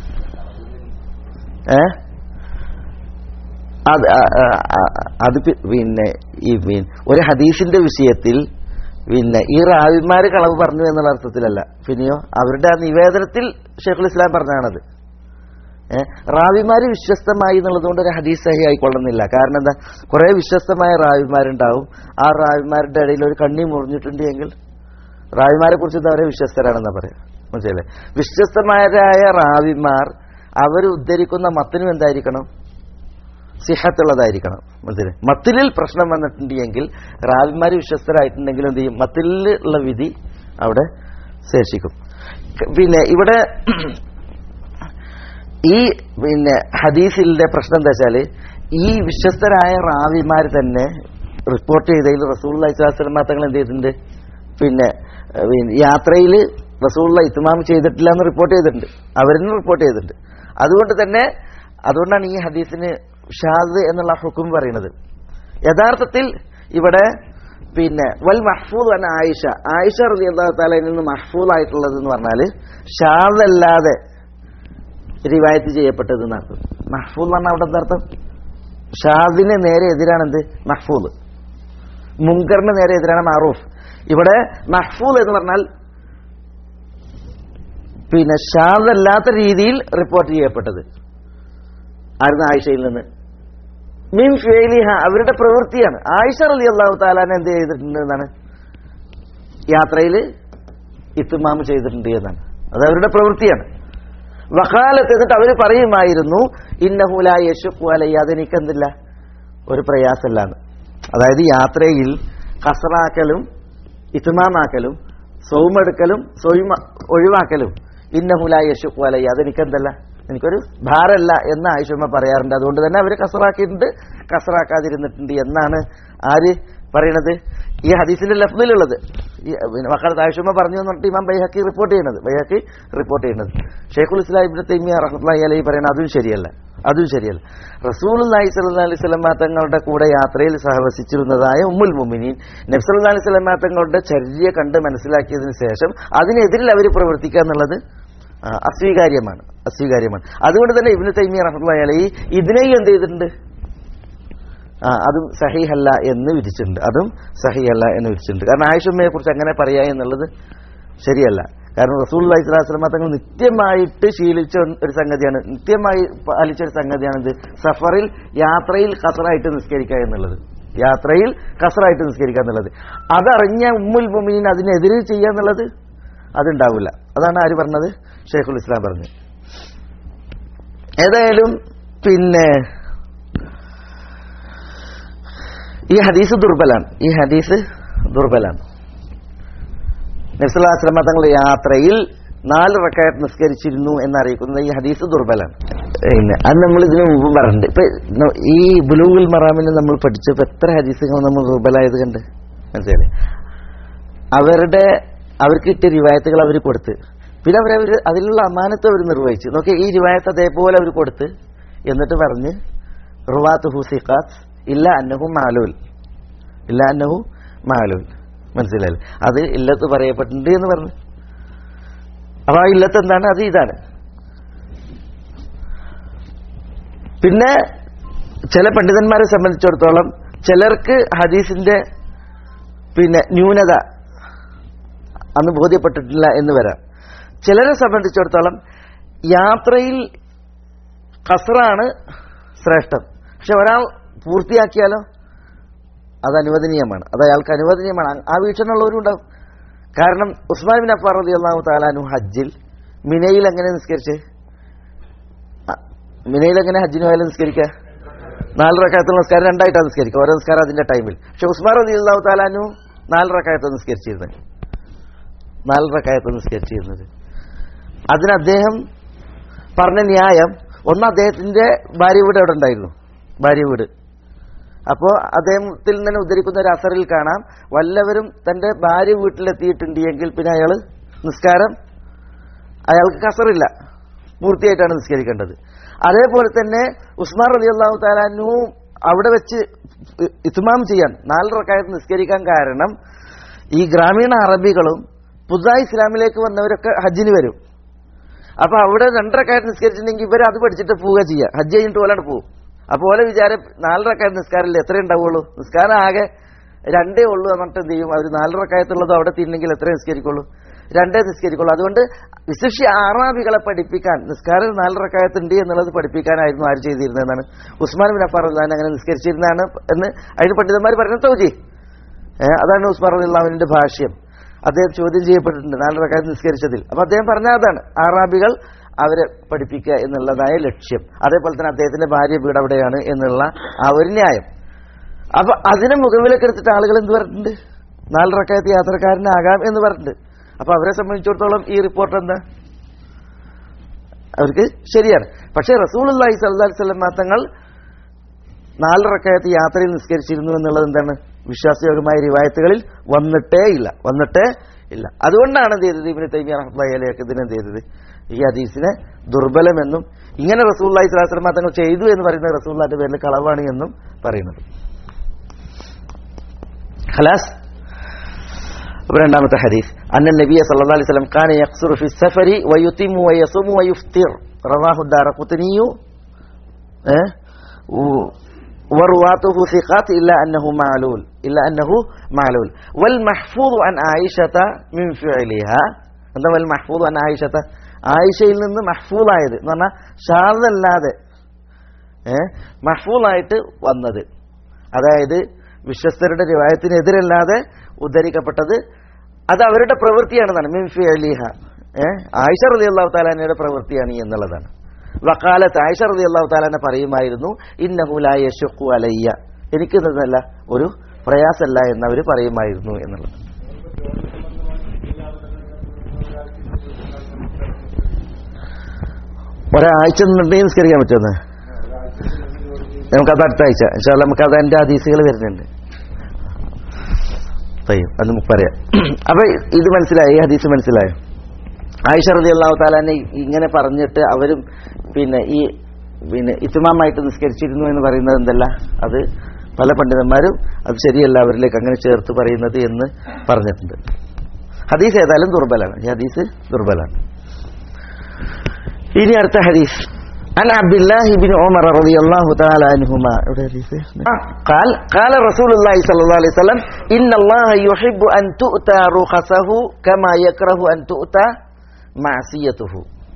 അത് പിന്നെ ഈ ഒരു ഹദീസിന്റെ വിഷയത്തിൽ പിന്നെ ഈ റാവിമാര് കളവ് പറഞ്ഞു എന്നുള്ള അർത്ഥത്തിലല്ല. പിന്നെയോ അവരുടെ ആ നിവേദനത്തിൽ ഷെയ്ഖുൽ ഇസ്ലാം പറഞ്ഞാണത്. റാവിമാര് വിശ്വസ്തമായി എന്നുള്ളതുകൊണ്ട് ഒരു ഹദീസ് സഹീഹ് ആയിക്കൊള്ളുന്നില്ല. കാരണം എന്താ? കുറെ വിശ്വസ്തമായ റാവിമാരുണ്ടാവും. ആ റാവിമാരുടെ ഇടയിൽ ഒരു കണ്ണി മുറിഞ്ഞിട്ടുണ്ട് എങ്കിൽ റാവിമാരെ കുറിച്ച് അവരെ വിശ്വസ്തരാണെന്നാ പറയാം, മനസ്സിലല്ലേ? വിശ്വസ്തമാരായ റാവിമാർ അവർ ഉദ്ധരിക്കുന്ന മത്തിനും എന്തായിരിക്കണം? സിഹത്തുള്ളതായിരിക്കണം, മനസ്സിലായി? മത്തിലിൽ പ്രശ്നം വന്നിട്ടുണ്ട് എങ്കിൽ റാവിമാർ വിശ്വസ്തരായിട്ടുണ്ടെങ്കിലും എന്ത് ചെയ്യും? മത്തിലുള്ള വിധി അവിടെ ശേഷിക്കും. പിന്നെ ഇവിടെ ഈ പിന്നെ ഹദീസിലെ പ്രശ്നം എന്താ വെച്ചാൽ ഈ വിശ്വസ്തരായ റാവിമാർ തന്നെ റിപ്പോർട്ട് ചെയ്തതിൽ റസൂലുള്ളാഹി സ്വല്ലല്ലാഹു അലൈഹി വസല്ലം തങ്ങൾ എന്ത് ചെയ്തിട്ടുണ്ട്? പിന്നെ യാത്രയിൽ റസൂലുള്ളാഹി ഇത്മാം ചെയ്തിട്ടില്ല എന്ന് റിപ്പോർട്ട് ചെയ്തിട്ടുണ്ട്, അവരിന്ന് റിപ്പോർട്ട് ചെയ്തിട്ടുണ്ട്. അതുകൊണ്ടാണ് ഈ ഹദീസിന് ഷാദ് എന്നുള്ള ഹുക്ം പറയുന്നത്. യഥാർത്ഥത്തിൽ ഇവിടെ പിന്നെ വൽ മഹ്ഫൂദ് അൻ ആയിഷ റളിയല്ലാഹു തആലയിൽ നിന്ന് മഹ്ഫൂദ് ആയിട്ടുള്ളത് എന്ന് പറഞ്ഞാൽ ഷാദ് അല്ലാതെ റിവായത്ത് ചെയ്യപ്പെട്ടത് എന്നർത്ഥം. മഹ്ഫൂദ് എന്ന് പറഞ്ഞാൽ അവിടെ എന്താർത്ഥം? ഷാദിന് നേരെ എതിരാണ് എന്ത്? മഹ്ഫൂദ്. മുൻകറിന് നേരെ എതിരാണ് മഅറൂഫ്. ഇവിടെ മഹ്ഫൂദ് എന്ന് പറഞ്ഞാൽ പിന്നെ ഷാദ് അല്ലാത്ത രീതിയിൽ റിപ്പോർട്ട് ചെയ്യപ്പെട്ടത് ആയിരുന്നു ആയിഷയിൽ നിന്ന്. മിൻ ഫിഅലിഹ, അവരുടെ പ്രവൃത്തിയാണ്. ആയിഷ റളിയല്ലാഹു തആല എന്ത് ചെയ്തിട്ടുണ്ട് എന്നാണ്? യാത്രയിൽ ഇത്മാം ചെയ്തിട്ടുണ്ട് എന്നാണ്. അത് അവരുടെ പ്രവൃത്തിയാണ്. വഖാലത്ത്, എന്നിട്ട് അവർ പറയുമായിരുന്നു ഇന്നഹു ലാ യശഖു അലയ്യ, അതെനിക്കെന്തില്ല ഒരു പ്രയാസമില്ലാന്ന്. അതായത് യാത്രയിൽ ഖസ്റാക്കലും ഇത്മാമാക്കലും സൗമെടുക്കലും ഒഴിവാക്കലും ഇന്നഹു ലാ യശഖു അലയ്യ, അതെനിക്കെന്തല്ല, എനിക്കൊരു ഭാരമല്ല എന്ന് ആയിഷമ്മ പറയാറുണ്ട്. അതുകൊണ്ട് തന്നെ അവർ കസറാക്കിയിട്ടുണ്ട്, കസറാക്കാതിരുന്നിട്ടുണ്ട് എന്നാണ് ആര് പറയണത്? ഈ ഹദീസിന്റെ ലഫ്ദിലുള്ളത്. വഖാലത്ത് ആയിഷ പറഞ്ഞു എന്ന് പറഞ്ഞിട്ട് ഇമാം ബൈഹഖി റിപ്പോർട്ട് ചെയ്യുന്നത് ഷെയ്ഖുൽ ഇസ്ലാം ഇബ്നു തൈമിയ്യ റഹ്മത്തുള്ളാഹി അലൈഹി പറയുന്നത് അതും ശരിയല്ല. റസൂലുള്ളാഹി സ്വല്ലല്ലാഹി അലൈഹി വസല്ലം തങ്ങളുടെ കൂടെ യാത്രയിൽ സഹവസിച്ചിരുന്നതായ ഉമ്മുൽ മുഅ്മിനീൻ നബി സല്ലല്ലാഹു അലൈഹി വസല്ലം തങ്ങളുടെ ചര്യ കണ്ട് മനസ്സിലാക്കിയതിനു ശേഷം അതിനെതിരിൽ അവർ പ്രവർത്തിക്കുക എന്നുള്ളത് അസ്വീകാര്യമാണ്. അതുകൊണ്ട് തന്നെ ഇബ്നു തൈമിയ്യ റഹ്മത്തുള്ളാഹി അലൈഹി ഇതിനെയും എന്ത് ചെയ്തിട്ടുണ്ട്? അതും സഹീഹല്ല എന്ന് വിധിച്ചിട്ടുണ്ട്. കാരണം ആയിഷമ്മയെ കുറിച്ച് അങ്ങനെ പറയാ എന്നുള്ളത് ശരിയല്ല. കാരണം റസൂലുള്ളാഹി സ്വല്ലല്ലാഹു അലൈഹി വസല്ലം തങ്ങൾ നിത്യമായിട്ട് ശീലിച്ച ഒരു സംഗതിയാണ്, നിത്യമായി പാലിച്ച ഒരു സംഗതിയാണിത്. സഫറിൽ യാത്രയിൽ ഖസറായിട്ട് നിസ്കരിക്കുക എന്നുള്ളത്, അതറിഞ്ഞ ഉമ്മുൽ മുഅ്മിനീൻ അതിനെതിരെ ചെയ്യുക എന്നുള്ളത് അതുണ്ടാവില്ല. അതാണ് ആര് പറഞ്ഞത്? ഷെയ്ഖുൽ ഇസ്ലാം പറഞ്ഞു. ഏതായാലും പിന്നെ ഈ ഹദീസ് ദുർബലാണ്. നബി സല്ലല്ലാഹു അലൈഹി വസല്ലം തങ്ങൾ യാത്രയിൽ 4 റക്അത്ത് നിസ്കരിച്ചിരുന്നു എന്നറിയിക്കുന്ന ഈ ഹദീസ് ദുർബലാണ്. അത് നമ്മൾ ഇതിനു മുമ്പ് പറഞ്ഞിട്ടുണ്ട്. ഇപ്പൊ ഈ ബുലൂഗുൽ മറാമിന് നമ്മൾ പഠിച്ചപ്പോൾ എത്ര ഹദീസുകൾ നമ്മൾ ദുർബലായത് കണ്ട് മനസ്സിലായി. അവർക്ക് കിട്ടിയ റിവായത്തുകൾ അവർ കൊടുത്ത്, പിന്നെ അവർ അതിലുള്ള അമാനത്ത് അവർ നിർവഹിച്ചു. നോക്കി, ഈ റിവായത്ത് അതേപോലെ അവർ കൊടുത്ത് എന്നിട്ട് പറഞ്ഞ് റുവാത്തുഹു സിഖാത്ത് ഇല്ല അന്നഹു മാലൂൽ. മനസ്സിലായി? അത് ഇല്ലത്ത് പറയപ്പെട്ടിട്ടുണ്ട് എന്ന് പറഞ്ഞു. അപ്പൊ ആ ഇല്ലത്ത് എന്താണ്? അത് ഇതാണ്. പിന്നെ ചില പണ്ഡിതന്മാരെ സംബന്ധിച്ചിടത്തോളം ചിലർക്ക് ഹദീസിന്റെ ന്യൂനത അന്ന് ബോധ്യപ്പെട്ടിട്ടില്ല എന്ന് വരാം. ചിലരെ സംബന്ധിച്ചിടത്തോളം യാത്രയിൽ ഖസ്റാണ് ശ്രേഷ്ഠം. പക്ഷെ ഒരാൾ പൂർത്തിയാക്കിയാലോ അത് അനുവദനീയമാണ്, അത് അയാൾക്ക് അനുവദനീയമാണ്. ആ വീക്ഷണമുള്ളവരും ഉണ്ടാവും. കാരണം ഉസ്മാൻ ബിൻ അഫ്ഫാൻ റളിയല്ലാഹു തആല അൻഹു ഹജ്ജിൽ മിനയിൽ എങ്ങനെ നിസ്കരിച്ച്? മിനയിൽ ഹജ്ജിന് പോയാലും നിസ്കരിക്കുക 4 റക്അത്തുള്ള നിസ്കാരം 2ആയിട്ടാണ് നിസ്കരിക്കുക, ഓരോ നിസ്കാരം അതിന്റെ ടൈമിൽ. പക്ഷെ ഉസ്മാൻ റളിയല്ലാഹു തആല അൻഹു 4 റക്അത്ത് നിസ്കരിച്ചിരുന്നത്. അതിന് അദ്ദേഹം പറഞ്ഞ ന്യായം, ഒന്ന്, അദ്ദേഹത്തിന്റെ ഭാര്യ വീട് അവിടെ ഉണ്ടായിരുന്നു, അപ്പോൾ അദ്ദേഹത്തിൽ നിന്ന് ഉദ്ധരിക്കുന്ന ഒരു അസറിൽ കാണാം, വല്ലവരും തന്റെ ഭാര്യ വീട്ടിലെത്തിയിട്ടുണ്ട് എങ്കിൽ പിന്നെ അയാൾക്ക് കസറില്ല, പൂർത്തിയായിട്ടാണ് നിസ്കരിക്കേണ്ടത്. അതേപോലെ തന്നെ ഉസ്മാൻ റളിയല്ലാഹു തആല അൻഹു അവിടെ വെച്ച് ഇത്മാം ചെയ്യാൻ 4 റക്അത്ത് നിസ്കരിക്കാൻ കാരണം ഈ ഗ്രാമീണ അറബികളും പുതുതായി ഇസ്ലാമിലേക്ക് വന്നവരൊക്കെ ഹജ്ജിന് വരും. അപ്പൊ അവിടെ 2 റക്അത്ത് നിസ്കരിച്ചിട്ടുണ്ടെങ്കിൽ ഇവർ അത് പഠിച്ചിട്ട് പോവുക ചെയ്യുക, ഹജ്ജ് കഴിഞ്ഞിട്ട് പോലാണ് പോകും. അപ്പോൾ ഓലെ വിചാരം 4 റക്അത്ത് നിസ്കാരമില്ല, എത്ര ഉണ്ടാവുള്ളൂ? നിസ്കാരം ആകെ 2 ഉള്ളൂ എന്നിട്ട് എന്ത് ചെയ്യും? അവർ 4 റക്അത്തുള്ളത് അവിടെ തീരുന്നെങ്കിൽ എത്ര നിസ്കരിക്കുള്ളൂ? 2 നിസ്കരിക്കുള്ളൂ. അതുകൊണ്ട് വിശിഷ്യ അറാബികളെ പഠിപ്പിക്കാൻ നിസ്കാരം 4 റക്അത്ത് ഉണ്ട് എന്നുള്ളത് പഠിപ്പിക്കാനായിരുന്നു ആര് ചെയ്തിരുന്നതെന്നാണ് ഉസ്മാൻ ബിൻ അഫ്ഫാൻ റളിയല്ലാഹു അൻഹു അങ്ങനെ നിസ്കരിച്ചിരുന്നതാണ് എന്ന് അതിന് പണ്ഡിതന്മാർ പറഞ്ഞ തൗജീ. അതാണ് ഉസ്മാൻ റളിയല്ലാഹു അൻഹുവിന്റെ ഭാഷ്യം. അദ്ദേഹം ചോദ്യം ചെയ്യപ്പെട്ടിട്ടുണ്ട് 4 റക്അത്ത് നിസ്കരിച്ചതിൽ. അപ്പൊ അദ്ദേഹം പറഞ്ഞ അതാണ് അറാബികൾ അവരെ പഠിപ്പിക്കുക എന്നുള്ളതായ ലക്ഷ്യം. അതേപോലെ തന്നെ അദ്ദേഹത്തിന്റെ ഭാര്യ വീട് അവിടെയാണ് എന്നുള്ള ആ ഒരു ന്യായം. അപ്പൊ അതിനെ മുഖവിലേക്ക് എടുത്തിട്ട് ആളുകൾ എന്ത് പറഞ്ഞിട്ടുണ്ട്? 4 റക്അത്ത് യാത്രക്കാരനാകാം എന്ന് പറഞ്ഞിട്ടുണ്ട്. അപ്പൊ അവരെ സംബന്ധിച്ചിടത്തോളം ഈ റിപ്പോർട്ട് എന്താ? അവർക്ക് ശരിയാണ്. പക്ഷേ റസൂലുള്ളാഹി സ്വല്ലല്ലാഹു അലൈഹി വസല്ലം തങ്ങൾ 4 റക്അത്ത് യാത്രയിൽ നിസ്കരിച്ചിരുന്നു എന്നുള്ളത് എന്താണ്? വിശ്വാസയോഗ്യമായ റിവായത്തുകളിൽ വന്നിട്ടേ ഇല്ല. അതുകൊണ്ടാണ് എന്ത് ചെയ്തത്? ഇബ്നു തൈമിയ്യ റഹ്മത്തുള്ളാഹി അലൈഹി ഇതിനെന്ത് ചെയ്തത്? ഈ ഹദീസിനെ ദുർബലമെന്നും ഇങ്ങനെ റസൂലുള്ളാഹി സ്വല്ലല്ലാഹു അലൈഹി വസല്ലം തങ്ങൾ ചെയ്തു എന്ന് പറയുന്നത് റസൂലുള്ളാഹിന്റെ പേരിൽ കളവാണ് എന്നും പറയുന്നത്. ഖലാസ്. രണ്ടാമത്തെ ഹദീസ്, അന്ന നബിയ സല്ലല്ലാഹു അലൈഹി വസല്ലം കാന യഖ്സുറു ഫി സഫരി വയുതിമു വയസുമു വയുഫ്തിർ റവാഹു ദാറഖുത്നി ورواتُه ثقات إلا أنه معلول والمحفوظ عن عائشة من فعلها. എന്താ والمحفوظ عن عائشة? ആയിഷയിൽ നിന്ന് മഹ്ഫൂളായത് എന്ന് പറഞ്ഞാൽ ഷാദല്ലാതെ മഹ്ഫൂളായിട്ട് വന്നത്, അതായത് വിശ്വസ്തരുടെ റിവായത്തിനെതിരല്ലാതെ ഉദ്ധരിക്കപ്പെട്ടത്, അത് അവരുടെ പ്രവൃത്തിയാണെന്നാണ്. മിൻ ഫിഅലിഹ, ആയിഷ റളിയല്ലാഹു തആല അൻഹയുടെ പ്രവൃത്തിയാണ് എന്നുള്ളതാണ്. വഖാലത്ത്, ആയിഷ റളിയല്ലാഹു തആല അൻഹ പറയുമായിരുന്നു, ഇന്നഹു ലാ യശഖു അലയ്യ, എനിക്ക് ഇതല്ല ഒരു പ്രയാസമല്ല എന്നവർ പറയുമായിരുന്നു എന്നുള്ളത്. ഒരാഴ്ച നിന്നുണ്ടെങ്കിൽ നിസ്കരിക്കാൻ പറ്റുമെന്ന് നമുക്കത് അടുത്ത ആഴ്ച ഇൻഷാ അല്ലാഹ് നമുക്ക് അതിന്റെ ഹദീസുകൾ വരുന്നുണ്ട്. അത് നമുക്ക് പറയാം. അപ്പൊ ഇത് മനസ്സിലായി, ഹദീസ് മനസ്സിലായോ? ആയിഷ റളിയല്ലാഹു തആല ഇങ്ങനെ പറഞ്ഞിട്ട് അവരും പിന്നെ ഇത്മാമായിട്ട് നിസ്കരിച്ചിരുന്നു എന്ന് പറയുന്നത് എന്തല്ല, അത് പല പണ്ഡിതന്മാരും അത് ശരിയല്ല, അവരിലേക്ക് അങ്ങനെ ചേർത്ത് പറയുന്നത് എന്ന് പറഞ്ഞിട്ടുണ്ട്. ഹദീസ് ഏതായാലും ദുർബലാണ്, ഈ ഹദീസ് ദുർബലാണ്. ഇനി അടുത്ത ഹദീസ് عن عبد الله بن عمر رضي الله تعالى عنهما قال رسول الله صلى الله عليه وسلم إن الله يحب أن تؤتى رخصه كما يكره أن تؤتى معصيته.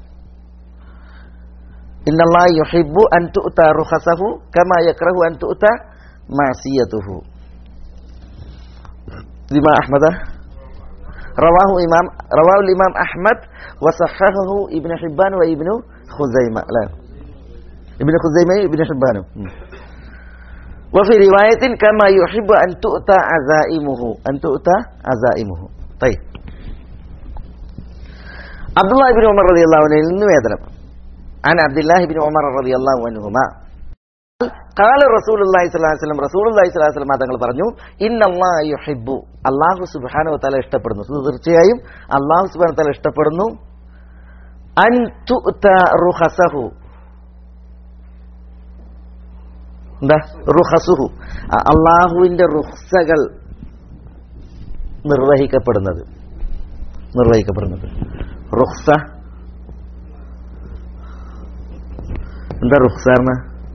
إن الله يحب أن تؤتى رخصه كما يكره أن تؤتى معصيته. لما أحمد رواه الإمام أحمد وصححه ابن حبان وابن خزيمة. لا ابن خزيمة ابن حبان. وفي رواية كما يحب أن تؤتى عزائمه. طيب عبد الله بن عمر رضي الله عنه عن عبد الله بن عمر رضي الله عنهما قال رسول الله صلى الله عليه وسلم رسول الله صلى الله عليه وسلم തങ്ങൾ പറഞ്ഞു ഇന്നല്ലാഹ യുഹിബ്ബു അല്ലാഹു സുബ്ഹാനഹു വ തആല ഇഷ്ടപ്പെടുന്നു, തീർച്ചയായും അല്ലാഹു സുബ്ഹാനഹു വ തആല ഇഷ്ടപ്പെടുന്നു അൻ തുഅത റുഖസഹു. എന്താ റുഖസുഹു? അല്ലാഹുവിന്റെ റുഖ്സകൾ നിർവഹിക്കപ്പെടുന്നത്. റുഖ്സ എന്താ? റുഖ്സാണ്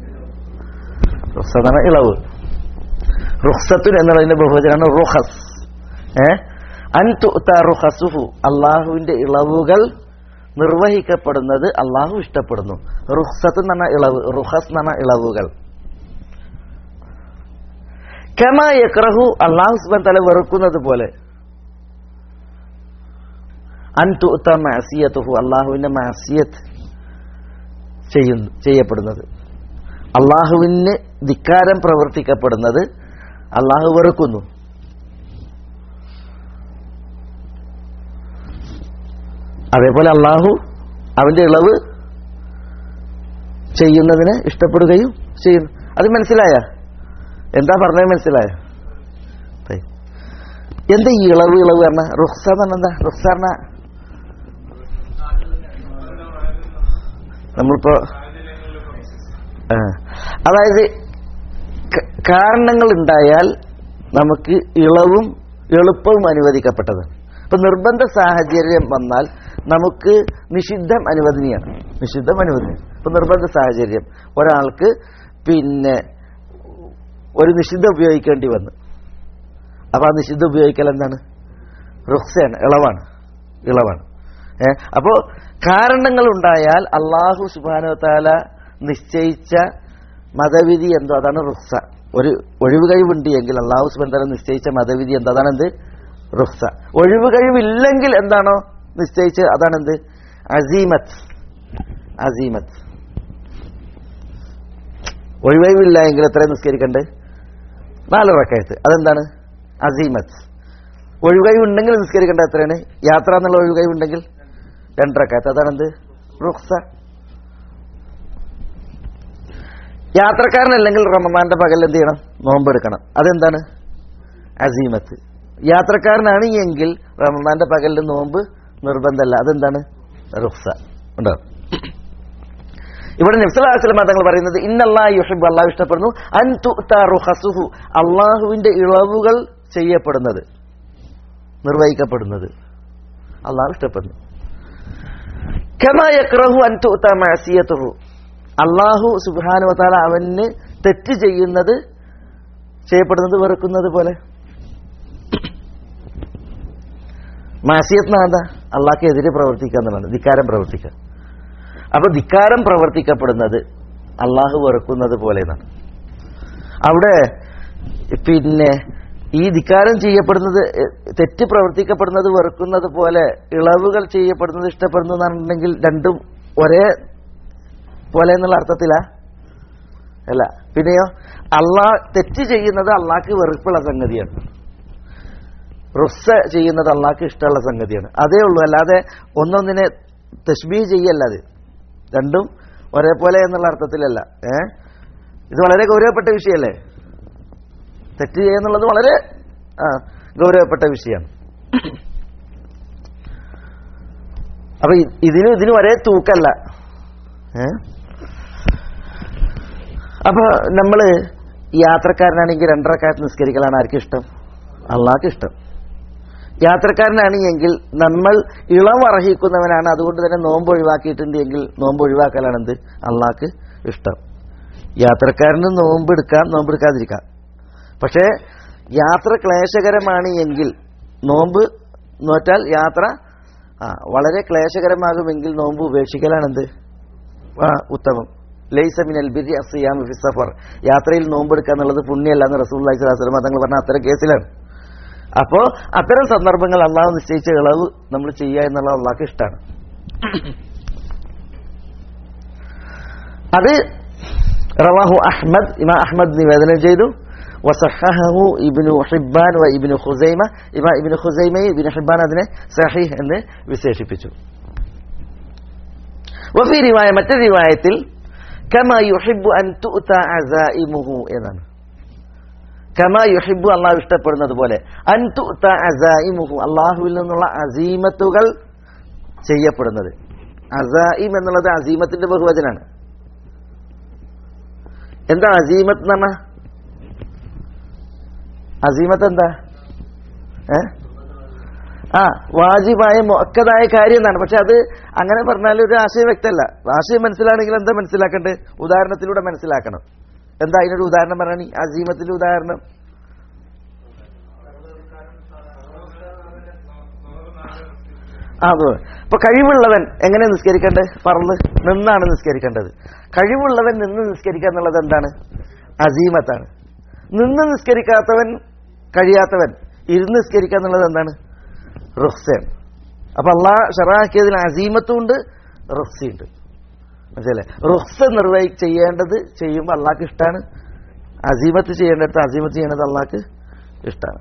ഇളവ്. റുഖ്സത്തുൻ എന്നുള്ളതിന്റെ ബഹുവചനാണ് റുഖസ്. അൻ തുഅത റുഖസുഹു അല്ലാഹുവിന്റെ ഇളവുകൾ നിർവഹിക്കപ്പെടുന്നത് അല്ലാഹു ഇഷ്ടപ്പെടുന്നു. റുഖ്സത്ത് എന്ന് പറഞ്ഞ ഇളവ്, റുഖസ് എന്ന് പറഞ്ഞ ഇളവുകൾ. കമാ യക്റഹു അല്ലാഹു സുബ്ഹാനഹു വ തആല വെറുക്കുന്നത് പോലെ അൻ തുഅത മഅസിയതുഹു അല്ലാഹുവിന്റെ മഅസിയത്ത് ചെയ്യപ്പെടുന്നത്, അള്ളാഹുവിന് ധിക്കാരം പ്രവർത്തിക്കപ്പെടുന്നത് അള്ളാഹു വെറുക്കുന്നു. അതേപോലെ അള്ളാഹു അവന്റെ ഇളവ് ചെയ്യുന്നതിന് ഇഷ്ടപ്പെടുകയും ചെയ്യുന്നു. അത് മനസ്സിലായ? എന്താ പറഞ്ഞത് മനസ്സിലായ? എന്താ ഈ ഇളവ് പറഞ്ഞ? റുഖ്സ എന്താ? റുഖ്സ പറഞ്ഞ നമ്മളിപ്പോ അതായത് കാരണങ്ങൾ ഉണ്ടായാൽ നമുക്ക് ഇളവും എളുപ്പവും അനുവദിക്കപ്പെട്ടത്. ഇപ്പൊ നിർബന്ധ സാഹചര്യം വന്നാൽ നമുക്ക് നിഷിദ്ധം അനുവദനീയാണ്. ഇപ്പൊ നിർബന്ധ സാഹചര്യം, ഒരാൾക്ക് ഒരു നിഷിദ്ധം ഉപയോഗിക്കേണ്ടി വന്നു, അപ്പൊ ആ നിഷിദ്ധം ഉപയോഗിക്കൽ എന്താണ്? റുഖ്സയാണ്, ഇളവാണ്. അപ്പോ കാരണങ്ങൾ ഉണ്ടായാൽ അല്ലാഹു സുബ്ഹാനഹു വ തആല നിശ്ചയിച്ച മതവിധി എന്തോ അതാണ് റുഖ്സ. ഒരു ഒഴിവ് കഴിവുണ്ട് എങ്കിൽ അല്ലാഹു സുബ്ഹാനഹു വ തആല നിശ്ചയിച്ച മതവിധി എന്തോ അതാണെന്ത്? റുഖ്സ. ഒഴിവ് കഴിവില്ലെങ്കിൽ എന്താണോ നിശ്ചയിച്ച് അതാണെന്ത്? അസീമത്ത്. ഒഴിവ് കഴിവില്ല എങ്കിൽ എത്ര നിസ്കരിക്കണ്ടേ? 4 റക്അത്ത്. അതെന്താണ്? അസീമത്ത്. ഒഴിവ് കഴിവുണ്ടെങ്കിൽ നിസ്കരിക്കേണ്ട എത്രയാണ്? യാത്ര എന്നുള്ള ഒഴിവ് കഴിവുണ്ടെങ്കിൽ 2 റക്അത്ത്. അതാണെന്ത്? റുഖ്സ. യാത്രക്കാരനല്ലെങ്കിൽ റമദാന്റെ പകൽ എന്ത് ചെയ്യണം? നോമ്പെടുക്കണം. അതെന്താണ്? അസീമത്ത്. യാത്രക്കാരനാണ് എങ്കിൽ റമദാന്റെ പകലിൽ നോമ്പ് നിർബന്ധമല്ല. അതെന്താണ്? റുഖ്സ. ഉണ്ടോ? ഇവിടെ നബി സല്ലല്ലാഹു അലൈഹി വസല്ലം തങ്ങൾ പറയുന്നത് ഇന്നല്ലാഹ യുഹിബ്ബു അല്ലാഹു ഇഷ്ടപ്പെടുന്നു അൻ തുഅത റുഖസുഹു അല്ലാഹുവിന്റെ ഇളവുകൾ ചെയ്യപ്പെടുന്നത്, നിർവഹിക്കപ്പെടുന്നത് അല്ലാഹു ഇഷ്ടപ്പെടുന്നു. കമാ യക്റഹു അൻ തുഅത മഅസിയതുഹു അല്ലാഹു സുബ്ഹാനഹു വ തആല അവന് തെറ്റ് ചെയ്യപ്പെടുന്നത് വെറുക്കുന്നത് പോലെ. മാസിയത്ത് എന്താ? അള്ളാഹ്ക്ക് എതിരെ പ്രവർത്തിക്കുക എന്നുള്ളതാണ്, ധിക്കാരം പ്രവർത്തിക്കുക. അപ്പൊ ധിക്കാരം പ്രവർത്തിക്കപ്പെടുന്നത് അള്ളാഹു വെറുക്കുന്നത് പോലെ എന്നാണ്. അവിടെ ഈ ധിക്കാരം ചെയ്യപ്പെടുന്നത്, തെറ്റ് പ്രവർത്തിക്കപ്പെടുന്നത് വെറുക്കുന്നത് പോലെ, ഇളവുകൾ ചെയ്യപ്പെടുന്നത് ഇഷ്ടപ്പെടുന്നു എന്നുണ്ടെങ്കിൽ രണ്ടും ഒരേ പോലെ എന്നുള്ള അർത്ഥത്തിലാ? അല്ല. പിന്നെയോ തെറ്റ് ചെയ്യുന്നത് അള്ളാഹ്ക്ക് വെറുപ്പുള്ള സംഗതിയാണ്, റുഖ്സ ചെയ്യുന്നത് അള്ളാഹ്ക്ക് ഇഷ്ടമുള്ള സംഗതിയാണ്. അതേ ഉള്ളൂ. അല്ലാതെ ഒന്നൊന്നിനെ തശ്ബീഹ് ചെയ്യല്ലാതെ രണ്ടും ഒരേപോലെ എന്നുള്ള അർത്ഥത്തിലല്ല. ഇത് വളരെ ഗൗരവപ്പെട്ട വിഷയമല്ലേ? തെറ്റ് ചെയ്യുന്നുള്ളത് വളരെ ഗൗരവപ്പെട്ട വിഷയമാണ്. അപ്പൊ ഇതിനും ഒരേ തൂക്കല്ല. അപ്പൊ നമ്മള് യാത്രക്കാരനാണെങ്കിൽ 2 റക്അത്ത് നിസ്കരിക്കലാണ് ആർക്കും ഇഷ്ടം? അള്ളാഹ്ക്ക് ഇഷ്ടം. യാത്രക്കാരനാണെങ്കിൽ നമ്മൾ ഇളവറഹിക്കുന്നവനാണ്, അതുകൊണ്ട് തന്നെ നോമ്പ് ഒഴിവാക്കിയിട്ടുണ്ട് എങ്കിൽ നോമ്പ് ഒഴിവാക്കലാണ് എന്ത്? അള്ളാഹ്ക്ക് ഇഷ്ടം. യാത്രക്കാരന് നോമ്പെടുക്കാം, നോമ്പെടുക്കാതിരിക്കാം. പക്ഷേ യാത്ര ക്ലേശകരമാണ് എങ്കിൽ നോമ്പ് നോറ്റാൽ യാത്ര വളരെ ക്ലേശകരമാകുമെങ്കിൽ നോമ്പ് ഉപേക്ഷിക്കലാണെന്ത്? ഉത്തമം. ലൈസ മിനൽ ബിർരി അസ്സിയാമു ഫി സഫർ, യാത്രയിൽ നോമ്പെടുക്കുക എന്നുള്ളത് പുണ്യമല്ല എന്ന് റസൂലുള്ളാഹി സ്വല്ലല്ലാഹു അലൈഹി വസല്ലം തങ്ങൾ പറഞ്ഞ അത്തരം കേസിലാണ്. അപ്പോ അത്തരം സന്ദർഭങ്ങൾ അള്ളാഹു നിശ്ചയിച്ച ഇളവ് നമ്മൾ ചെയ്യുക എന്നുള്ളത് അള്ളാഹ്ക്ക് ഇഷ്ടമാണ്. അത് റവാഹു അഹ്മദ്, ഇമാം അഹ്മദ് നിവേദനം ചെയ്തു. വസഹഹഹു ഇബ്നു ഹിബ്ബാൻ വ ഇബ്നു ഖുസൈമ, ഇമാം ഇബ്നു ഖുസൈമയും ഇബ്നു ഹിബ്ബാൻ അതിനെ സഹീഹ് എന്ന് വിശേഷിപ്പിച്ചു. വഫി റിവായ, മറ്റൊരു റിവായത്തിൽ കമാ യുഹിബ്ബു അൻ തുഅത അസായിമുഹു എന്നാണ്. കമാ യുഹിബ്ബു, അള്ളാഹു ഇഷ്ടപ്പെടുന്നത് പോലെ, അൻ തുഅത അസായിമുഹു, അള്ളാഹുവിൽ നിന്നുള്ള അസീമത്തുകൾ ചെയ്യപ്പെടുന്നത്. അസായിം എന്നുള്ളത് അസീമത്തിന്റെ ബഹുവചനാണ്. എന്താ അസീമത്ത് എന്ന് പറഞ്ഞാ? അസീമത്ത് എന്താ? വാജിബായ മുഅക്കദായ കാര്യം എന്നാണ്. പക്ഷെ അത് അങ്ങനെ പറഞ്ഞാൽ ഒരു ആശയം വ്യക്തമല്ല. ആശയം മനസ്സിലാണെങ്കിൽ എന്താ മനസ്സിലാക്കണ്ടേ? ഉദാഹരണത്തിലൂടെ മനസ്സിലാക്കണം. എന്താ അതിനൊരു ഉദാഹരണം പറയണി? അസീമത്തിന്റെ ഉദാഹരണം അത് ഇപ്പൊ കഴിവുള്ളവൻ എങ്ങനെ നിസ്കരിക്കേണ്ടത്? ഫർള് നിന്നാണ് നിസ്കരിക്കേണ്ടത്. കഴിവുള്ളവൻ നിന്ന് നിസ്കരിക്കുക എന്നുള്ളത് എന്താണ്? അസീമത്താണ്. നിന്ന് നിസ്കരിക്കാത്തവൻ, കഴിയാത്തവൻ ഇരുന്ന് നിസ്കരിക്കുക എന്നുള്ളത് എന്താണ്? റുഖ്സയാണ്. അപ്പൊ അള്ളാഹ് ശറഅക്കിയതിൽ അസീമത്തുണ്ട്, റുഖ്സയുണ്ട്. മനസ്സിലല്ലേ? റുഖ്സ ചെയ്യേണ്ടത് ചെയ്യുമ്പോൾ അള്ളാഹ്ക്ക് ഇഷ്ടമാണ്. അസീമത്ത് ചെയ്യേണ്ടടുത്ത് അസീമത്ത് ചെയ്യേണ്ടത് അള്ളാഹ്ക്ക് ഇഷ്ടമാണ്.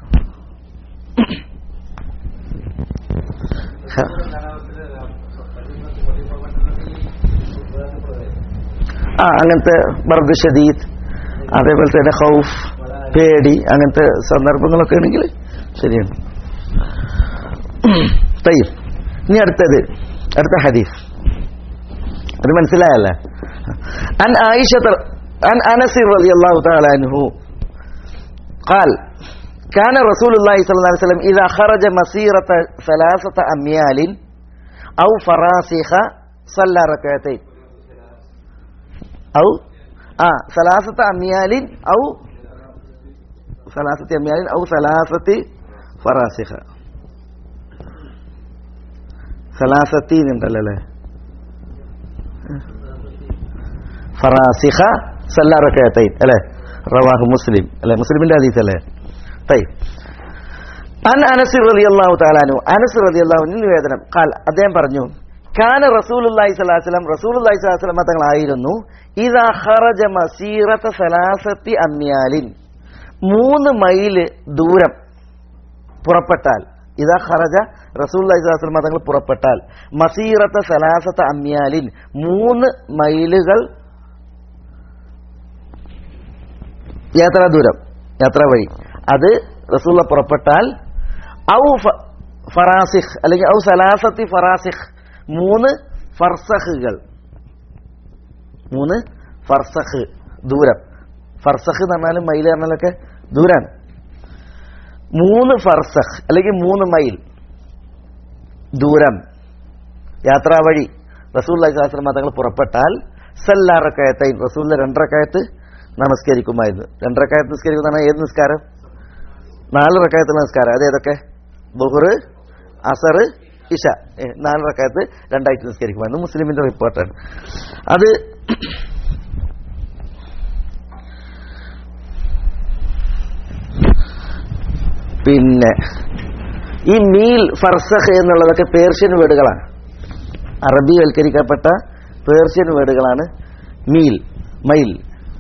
അങ്ങനത്തെ ബർദ് ഷദീദ്, അതേപോലെ തന്നെ ഖൗഫ്, പേടി, അങ്ങനത്തെ സന്ദർഭങ്ങളൊക്കെ ആണെങ്കിൽ ശരിയാണ്. തയ്യിബ്. ഇനി അടുത്ത ഹദീസ് അത് മനസ്സിലായല്ലേ? അൻ ആയിഷ عن أنس رضي الله تعالى عنه قال كان رسول الله صلى الله عليه وسلم إذا خرج مسيرة 3 أميال أو فراسخ صلى ركعتين أو 3 أميال أو 3 أميال أو 3 فراسخ 30 ഉണ്ടല്ലേ? ഫറാസിഖ സല്ല റകഅത്തൈൻ അല്ലേ? റവാഹു മുസ്ലിം അല്ലേ? മുസ്ലിമിന്റെ ഹദീസ് അല്ലേ? തയ്യ്. അൻ അനസ് റളിയല്ലാഹു തആല അൻഹു, അനസ് റളിയല്ലാഹു അൻഹു നിവേദനം, ഖാൽ, അദ്ദേഹം പറഞ്ഞു, കാന റസൂലുള്ളാഹി സ്വല്ലല്ലാഹു അലൈഹി വസല്ലം, റസൂലുള്ളാഹി സ്വല്ലല്ലാഹു അലൈഹി വസല്ലം തങ്ങളായിരുന്നു, ഇദാ ഖറജ മസീറത 3 അംയാലിൻ, 3 മൈൽ ദൂരം പുറപ്പെട്ടാൽ, ഇദാ ഖറജ റസൂലുള്ളാഹി സ്വല്ലല്ലാഹു അലൈഹി വസല്ലം തങ്ങൾ പുറപ്പെട്ടാൽ, മസീറത 3 അംയാലിൻ, 3 മൈലുകൾ യാത്രാ ദൂരം, യാത്രാ വഴി, അത് റസൂലുള്ള പുറപ്പെട്ടാൽ, ഔ ഫറാസിഖ് അല്ലെങ്കിൽ ഔ സലാസത്തി ഫറാസിഖ്, 3 ഫർസഖുകൾ, 3 ഫർസഖ് ദൂരം. ഫർസഖ് എന്ന് പറഞ്ഞാലും മൈൽ പറഞ്ഞാലൊക്കെ ദൂരാണ്. 3 ഫർസഖ് അല്ലെങ്കിൽ 3 മൈൽ ദൂരം യാത്രാ വഴി റസൂലുള്ളാഹി സ്വല്ലല്ലാഹു അലൈഹി വസല്ലം തങ്ങൾ പുറപ്പെട്ടാൽ, സല്ല റകഅത്തൈൻ, റസൂലുള്ള 2 റകഅത്ത് നമസ്കരിക്കുമായിരുന്നു. 2 റകഅത്ത് നിസ്കരിക്കുന്ന ഏത് നിസ്കാരം? 4 റകഅത്തുള്ള നിസ്കാരം. അത് ഏതൊക്കെ? ദുഹർ, അസർ, ഇശ, 4 റകഅത്ത് 2ആയിട്ട് നിസ്കരിക്കുമായിരുന്നു. മുസ്ലിമിന്റെ റിപ്പോർട്ടാണ് അത്. പിന്നെ ഈ മീൽ, ഫർസഖ് എന്നുള്ളതൊക്കെ പേർഷ്യൻ വേർഡുകളാണ്. അറബിവൽക്കരിക്കപ്പെട്ട പേർഷ്യൻ വേർഡുകളാണ് മീൽ, മൈൽ.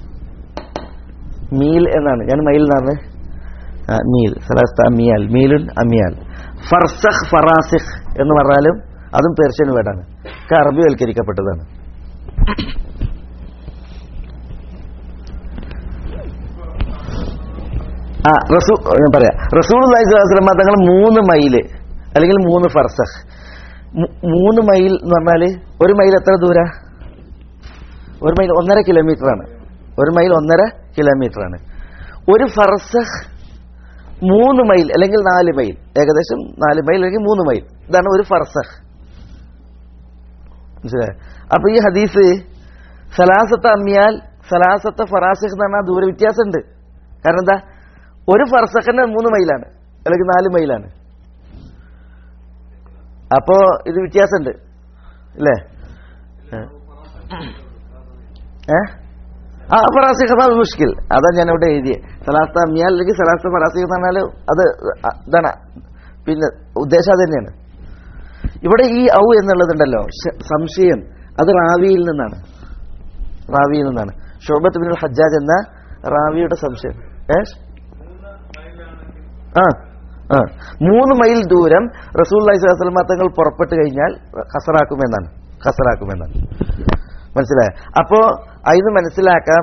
മീൽ എന്നാണ്, ഞാൻ മൈൽ എന്നാണ്. മീൽ, സലാസ്ത അമിയാൽ, മീലുൻ അമിയാൽ. ഫർസഖ്, ഫറാസിഖ് എന്ന് പറഞ്ഞാലും അതും പേർഷ്യൻ വേർഡാണ്, ഒക്കെ അറബിവൽക്കരിക്കപ്പെട്ടതാണ്. ഞാൻ പറയാം, റസൂലുള്ളാഹി സ്വല്ലല്ലാഹു അലൈഹി വസല്ലം തങ്ങൾ 3 മൈല് അല്ലെങ്കിൽ 3 ഫർസഖ്. 3 മൈൽ എന്ന് പറഞ്ഞാൽ 1 മൈൽ എത്ര ദൂര? 1 മൈൽ 1.5 കിലോമീറ്ററാണ്. 1 മൈൽ 1.5 കിലോമീറ്ററാണ്. ഒരു ഫർസഖ് 3 മൈൽ അല്ലെങ്കിൽ 4 മൈൽ, ഏകദേശം 4 മൈൽ അല്ലെങ്കിൽ 3 മൈൽ. ഇതാണ് ഒരു ഫർസഖ്. മനസ്സിലായോ? അപ്പൊ ഈ ഹദീസ് സലാസത്ത് അമ്യാൽ സലാസത്ത് ഫറാസിഖ് എന്ന് പറഞ്ഞാൽ ദൂര വ്യത്യാസമുണ്ട്. കാരണം എന്താ? ഒരു ഫർസഖിന് 3 മൈലാണ് അല്ലെങ്കിൽ 4 മൈലാണ്. അപ്പോ ഇത് വ്യത്യാസമുണ്ട് അല്ലേ? ഫറാസിഖ് മുഷ്കിൽ, അതാ ഞാൻ ഇവിടെ എഴുതിയത്. സലാസത്ത് അമ്യാൽ അല്ലെങ്കിൽ സലാസത്ത് ഫറാസിഖ് എന്ന് പറഞ്ഞാൽ അത് ഇതാണ്. പിന്നെ ഉദ്ദേശം അത് തന്നെയാണ്. ഇവിടെ ഈ ഔ എന്നുള്ളതുണ്ടല്ലോ, സംശയം, അത് റാവിയിൽ നിന്നാണ്. റാവിയിൽ നിന്നാണ്. ശുഅബത്ത് ബിനുൽ ഹജ്ജാജ് എന്ന റാവിയുടെ സംശയം. 3 മൈൽ ദൂരം റസൂലുള്ളാഹി സ്വല്ലല്ലാഹു അലൈഹി വസല്ലം തങ്ങൾ പുറപ്പെട്ടു കഴിഞ്ഞാൽ ഖസറാക്കുമെന്നാണ്. മനസ്സിലായോ? അപ്പോ അതിന് മനസ്സിലാക്കാം,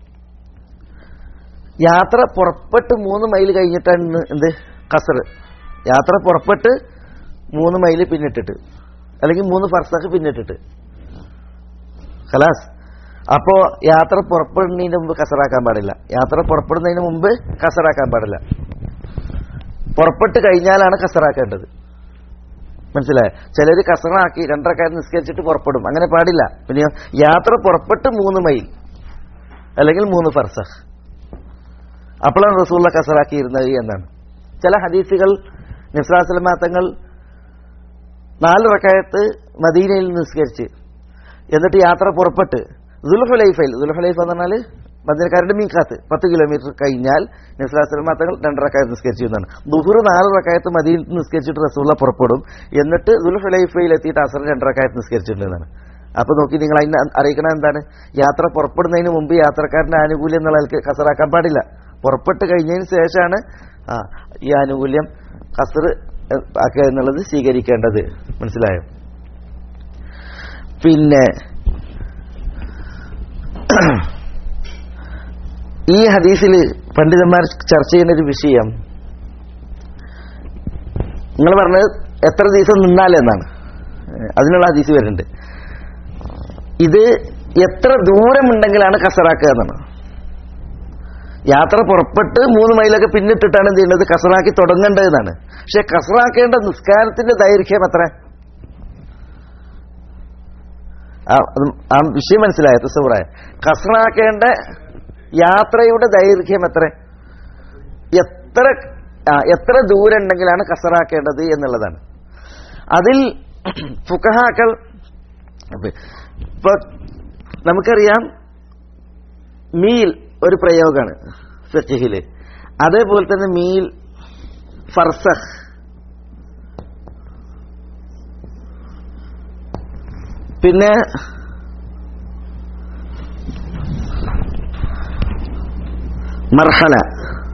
യാത്ര പുറപ്പെട്ട് 3 മൈൽ കഴിഞ്ഞിട്ടാണ് എന്ത് ഖസർ. യാത്ര പുറപ്പെട്ട് 3 മൈൽ പിന്നിട്ടിട്ട് അല്ലെങ്കിൽ 3 ഫർസഖ് പിന്നിട്ടിട്ട് ഖലാസ്. അപ്പോ യാത്ര പുറപ്പെടുന്നതിന് മുമ്പ് കസറാക്കാൻ പാടില്ല. യാത്ര പുറപ്പെടുന്നതിന് മുമ്പ് കസറാക്കാൻ പാടില്ല. പുറപ്പെട്ട് കഴിഞ്ഞാലാണ് കസറാക്കേണ്ടത്. മനസ്സിലായോ? ചിലര് കസറാക്കി 2 റക്അത്ത് നിസ്കരിച്ചിട്ട് പുറപ്പെടും. അങ്ങനെ പാടില്ല. പിന്നെ യാത്ര പുറപ്പെട്ട് 3 മൈൽ അല്ലെങ്കിൽ 3 ഫർസഖ്, അപ്പോഴാണ് റസൂലുള്ള കസറാക്കിയിരുന്നത് എന്നാണ്. ചില ഹദീസുകൾ നബി സല്ലല്ലാഹു അലൈഹി വസല്ലം തങ്ങൾ 4 റക്അത്ത് മദീനയിൽ നിസ്കരിച്ച് എന്നിട്ട് യാത്ര പുറപ്പെട്ട് ദുൽഹുലൈഫ എന്ന് പറഞ്ഞാൽ മദീനക്കാരുടെ മീഖാത്ത് 10 കിലോമീറ്റർ കഴിഞ്ഞാൽ നബി സല്ലല്ലാഹു അലൈഹി വസല്ലം തങ്ങൾ 2 റക്അത്ത് നിസ്കരിച്ചിരുന്നതാണ്. ദുഹ്ർ 4 റക്അത്ത് മദീനയിൽ നിസ്കരിച്ചിട്ട് റസൂലുള്ള പുറപ്പെടും. എന്നിട്ട് ദുൽഹുലൈഫയിൽ എത്തിയിട്ട് അസർ 2 റക്അത്ത് നിസ്കരിച്ചിട്ടുണ്ടെന്നാണ്. അപ്പൊ നോക്കി, നിങ്ങൾ അതിനെ അറിയിക്കണം എന്താണ്? യാത്ര പുറപ്പെടുന്നതിന് മുമ്പ് യാത്രക്കാരന്റെ ആനുകൂല്യം എന്നുള്ള ആൾക്ക് കസറാക്കാൻ പാടില്ല. പുറപ്പെട്ട് കഴിഞ്ഞതിന് ശേഷമാണ് ഈ ആനുകൂല്യം കസർ ആക്കുക എന്നുള്ളത് സ്വീകരിക്കേണ്ടത്. മനസ്സിലായോ? പിന്നെ ഈ ഹദീസിൽ പണ്ഡിതന്മാർ ചർച്ച ചെയ്യുന്ന ഒരു വിഷയം, നിങ്ങൾ പറഞ്ഞത് എത്ര ദിവസം നിന്നാലെന്നാണ്. അതിനുള്ള ഹദീസ് വരുന്നുണ്ട്. ഇത് എത്ര ദൂരമുണ്ടെങ്കിലാണ് കസറാക്കുക എന്നാണ്. യാത്ര പുറപ്പെട്ട് 3 മൈലൊക്കെ പിന്നിട്ടിട്ടാണ് എന്ത് ചെയ്യുന്നത്? കസറാക്കി തുടങ്ങേണ്ടതെന്നാണ്. പക്ഷെ കസറാക്കേണ്ട നിസ്കാരത്തിന്റെ ദൈർഘ്യം എത്ര? ആ വിഷയം മനസ്സിലായ തസവ്വുറായ കസറാക്കേണ്ട യാത്രയുടെ ദൈർഘ്യം എത്ര ദൂരം ഉണ്ടെങ്കിലാണ് കസറാക്കേണ്ടത് എന്നുള്ളതാണ്. അതിൽ ഫുഖഹാക്കൾ, ഇപ്പൊ നമുക്കറിയാം മീൽ ഒരു പ്രയോഗമാണ് ഫിഖ്ഹില്. അതേപോലെ തന്നെ മീൽ, ഫർസഖ്, പിന്നെ മർഹല,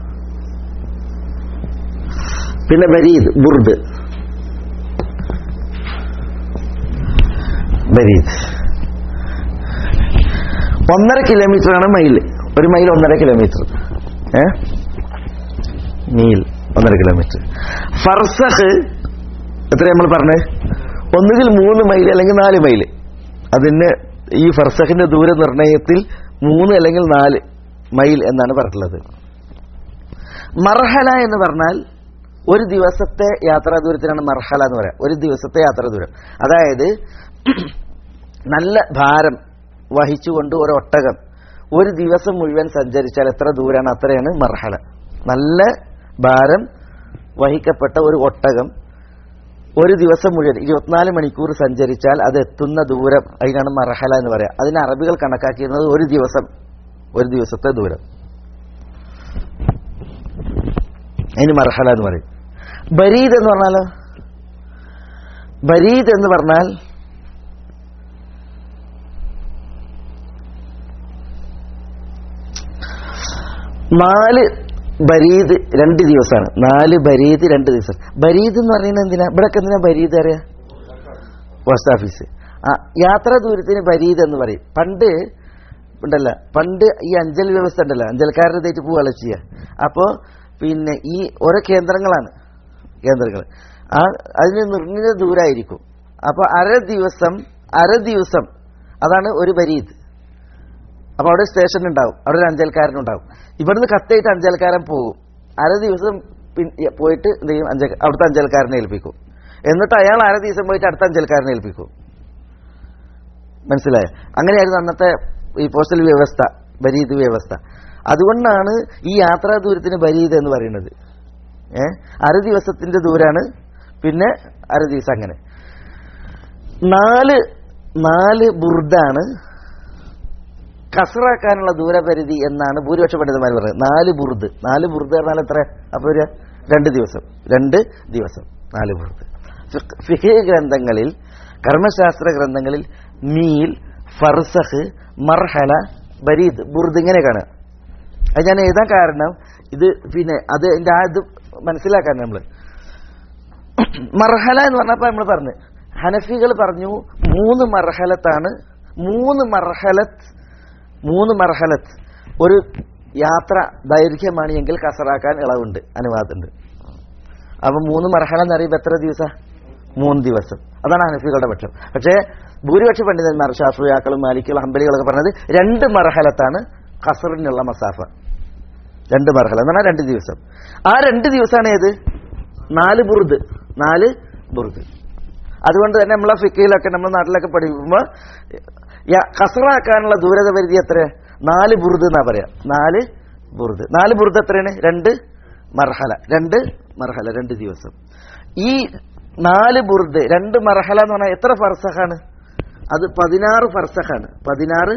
പിന്നെ ബരീദ്, ബുർദ്. ബരീദ് 1.5 കിലോമീറ്ററാണ് മൈൽ. 1 mile 1.5 kilometre. മീൽ 1.5 കിലോമീറ്റർ. ഫർസഖ് എത്ര നമ്മൾ പറഞ്ഞത്? ഒന്നുകിൽ 3 മൈൽ അല്ലെങ്കിൽ 4 മൈൽ. അതിന് ഈ ഫർസഖിന്റെ ദൂര നിർണയത്തിൽ 3 അല്ലെങ്കിൽ 4 മൈൽ എന്നാണ് പറഞ്ഞിട്ടുള്ളത്. മർഹല എന്ന് പറഞ്ഞാൽ ഒരു ദിവസത്തെ യാത്രാ ദൂരത്തിനാണ് മർഹല എന്ന് പറയാം. ഒരു ദിവസത്തെ യാത്രാ ദൂരം. അതായത് നല്ല ഭാരം വഹിച്ചുകൊണ്ട് ഒരു ഒട്ടകം ഒരു ദിവസം മുഴുവൻ സഞ്ചരിച്ചാൽ എത്ര ദൂരാണ് അത്രയാണ് മർഹല. നല്ല ഭാരം വഹിക്കപ്പെട്ട ഒരു ഒട്ടകം ഒരു ദിവസം മുഴുവൻ 24 മണിക്കൂർ സഞ്ചരിച്ചാൽ അത് എത്തുന്ന ദൂരം, അതിനാണ് മർഹല എന്ന് പറയാം. അതിന് അറബികൾ കണക്കാക്കിയിരുന്നത് ഒരു ദിവസത്തെ ദൂരം. അതിന് മർഹല എന്ന് പറയും. ബരീദ് എന്ന് പറഞ്ഞാലോ? ബരീദ് എന്ന് പറഞ്ഞാൽ 4 ബരീദ് 2 ദിവസമാണ്. 4 ബരീദ് 2 ദിവസം. ബരീദ് എന്ന് പറയുന്നത് എന്തിനാ? ഇവിടൊക്കെ എന്തിനാ ബരീദ് അറിയാ? Post office. യാത്രാ ദൂരത്തിന് ബരീദ് എന്ന് പറയും. പണ്ട് ഈ അഞ്ചൽ വ്യവസ്ഥ ഉണ്ടല്ലോ, അഞ്ചൽക്കാരുടെ ഇതായിട്ട് പോവുകയാണ് ചെയ്യുക. അപ്പോൾ പിന്നെ ഈ ഓരോ കേന്ദ്രങ്ങൾ അതിന് നിർണിത ദൂരമായിരിക്കും. അപ്പോൾ അര ദിവസം അതാണ് ഒരു ബരീദ്. അപ്പോൾ അവിടെ സ്റ്റേഷൻ ഉണ്ടാവും, അവിടെ ഒരു അഞ്ചൽക്കാരനുണ്ടാവും. ഇവിടുന്ന് കത്തായിട്ട് അഞ്ചൽക്കാരൻ പോകും. അര ദിവസം പോയിട്ട് എന്ത് ചെയ്യും, അവിടുത്തെ അഞ്ചൽക്കാരനെ ഏൽപ്പിക്കും. എന്നിട്ട് അയാൾ അര ദിവസം പോയിട്ട് അടുത്ത അഞ്ചൽക്കാരനെ ഏൽപ്പിക്കും. മനസ്സിലായോ? അങ്ങനെയായിരുന്നു അന്നത്തെ ഈ പോസ്റ്റൽ വ്യവസ്ഥ, ബരീദ് വ്യവസ്ഥ. അതുകൊണ്ടാണ് ഈ യാത്രാ ദൂരത്തിന് ബരീദ് എന്ന് പറയുന്നത്. അര ദിവസത്തിന്റെ ദൂരാണ്, പിന്നെ അര ദിവസം. അങ്ങനെ 4 ബുർദാണ് കസറാക്കാനുള്ള ദൂരപരിധി എന്നാണ് ഭൂരിപക്ഷ പണ്ഡിതന്മാർ പറയുന്നത്. 4 ബുർദ് പറഞ്ഞാൽ എത്ര? അപ്പോൾ 2 ദിവസം 4 ബുർദ്. ഫിഖ് ഗ്രന്ഥങ്ങളിൽ, കർമ്മശാസ്ത്ര ഗ്രന്ഥങ്ങളിൽ മീൽ, ഫർസഖ്, മർഹല, ബരീദ്, ബുർദ് ഇങ്ങനെ കാണുക. അത് ഞാൻ എഴുതാൻ കാരണം ഇത് പിന്നെ അത് എൻ്റെ ഇത് മനസ്സിലാക്കാൻ നമ്മൾ മർഹല എന്ന് പറഞ്ഞപ്പോൾ നമ്മൾ പറഞ്ഞു, ഹനഫികൾ പറഞ്ഞു 3 മർഹലത്താണ്. 3 മർഹലത്ത് ഒരു യാത്ര ദൈർഘ്യമാണ് എങ്കിൽ കസറാക്കാൻ ഇളവുണ്ട്, അനുവാദമുണ്ട്. അപ്പൊ 3 മർഹല എന്ന് പറയുമ്പോൾ എത്ര ദിവസം? 3 ദിവസം. അതാണ് ഹനഫികളുടെ പക്ഷം. പക്ഷേ ഭൂരിപക്ഷ പണ്ഡിതന്മാർ, ഷാഫിയാക്കളും മാലിക്കുകളും ഹംബലികളൊക്കെ പറഞ്ഞത് 2 മർഹലത്താണ് ഖസറിനുള്ള മസാഫ. 2 മർഹല എന്ന് പറഞ്ഞാൽ 2 ദിവസം. ആ 2 ദിവസമാണ് ഏത്? 4 ബുർദ്. അതുകൊണ്ട് തന്നെ നമ്മളെ ഫിഖിലൊക്കെ, നമ്മുടെ നാട്ടിലൊക്കെ പഠിക്കുമ്പോൾ ഖസറാക്കാനുള്ള ദൂരത പരിധി എത്ര? 4 ബുർദ് എന്നാ പറയാ. 4 ബുർദ് എത്രയാണ്? 2 മർഹല. 2 ദിവസം. ഈ 4 ബുർദ് 2 മർഹല എന്ന് പറഞ്ഞാൽ എത്ര ഫർസഖാണ്? അത് 16 ഫർസഖാണ്. 16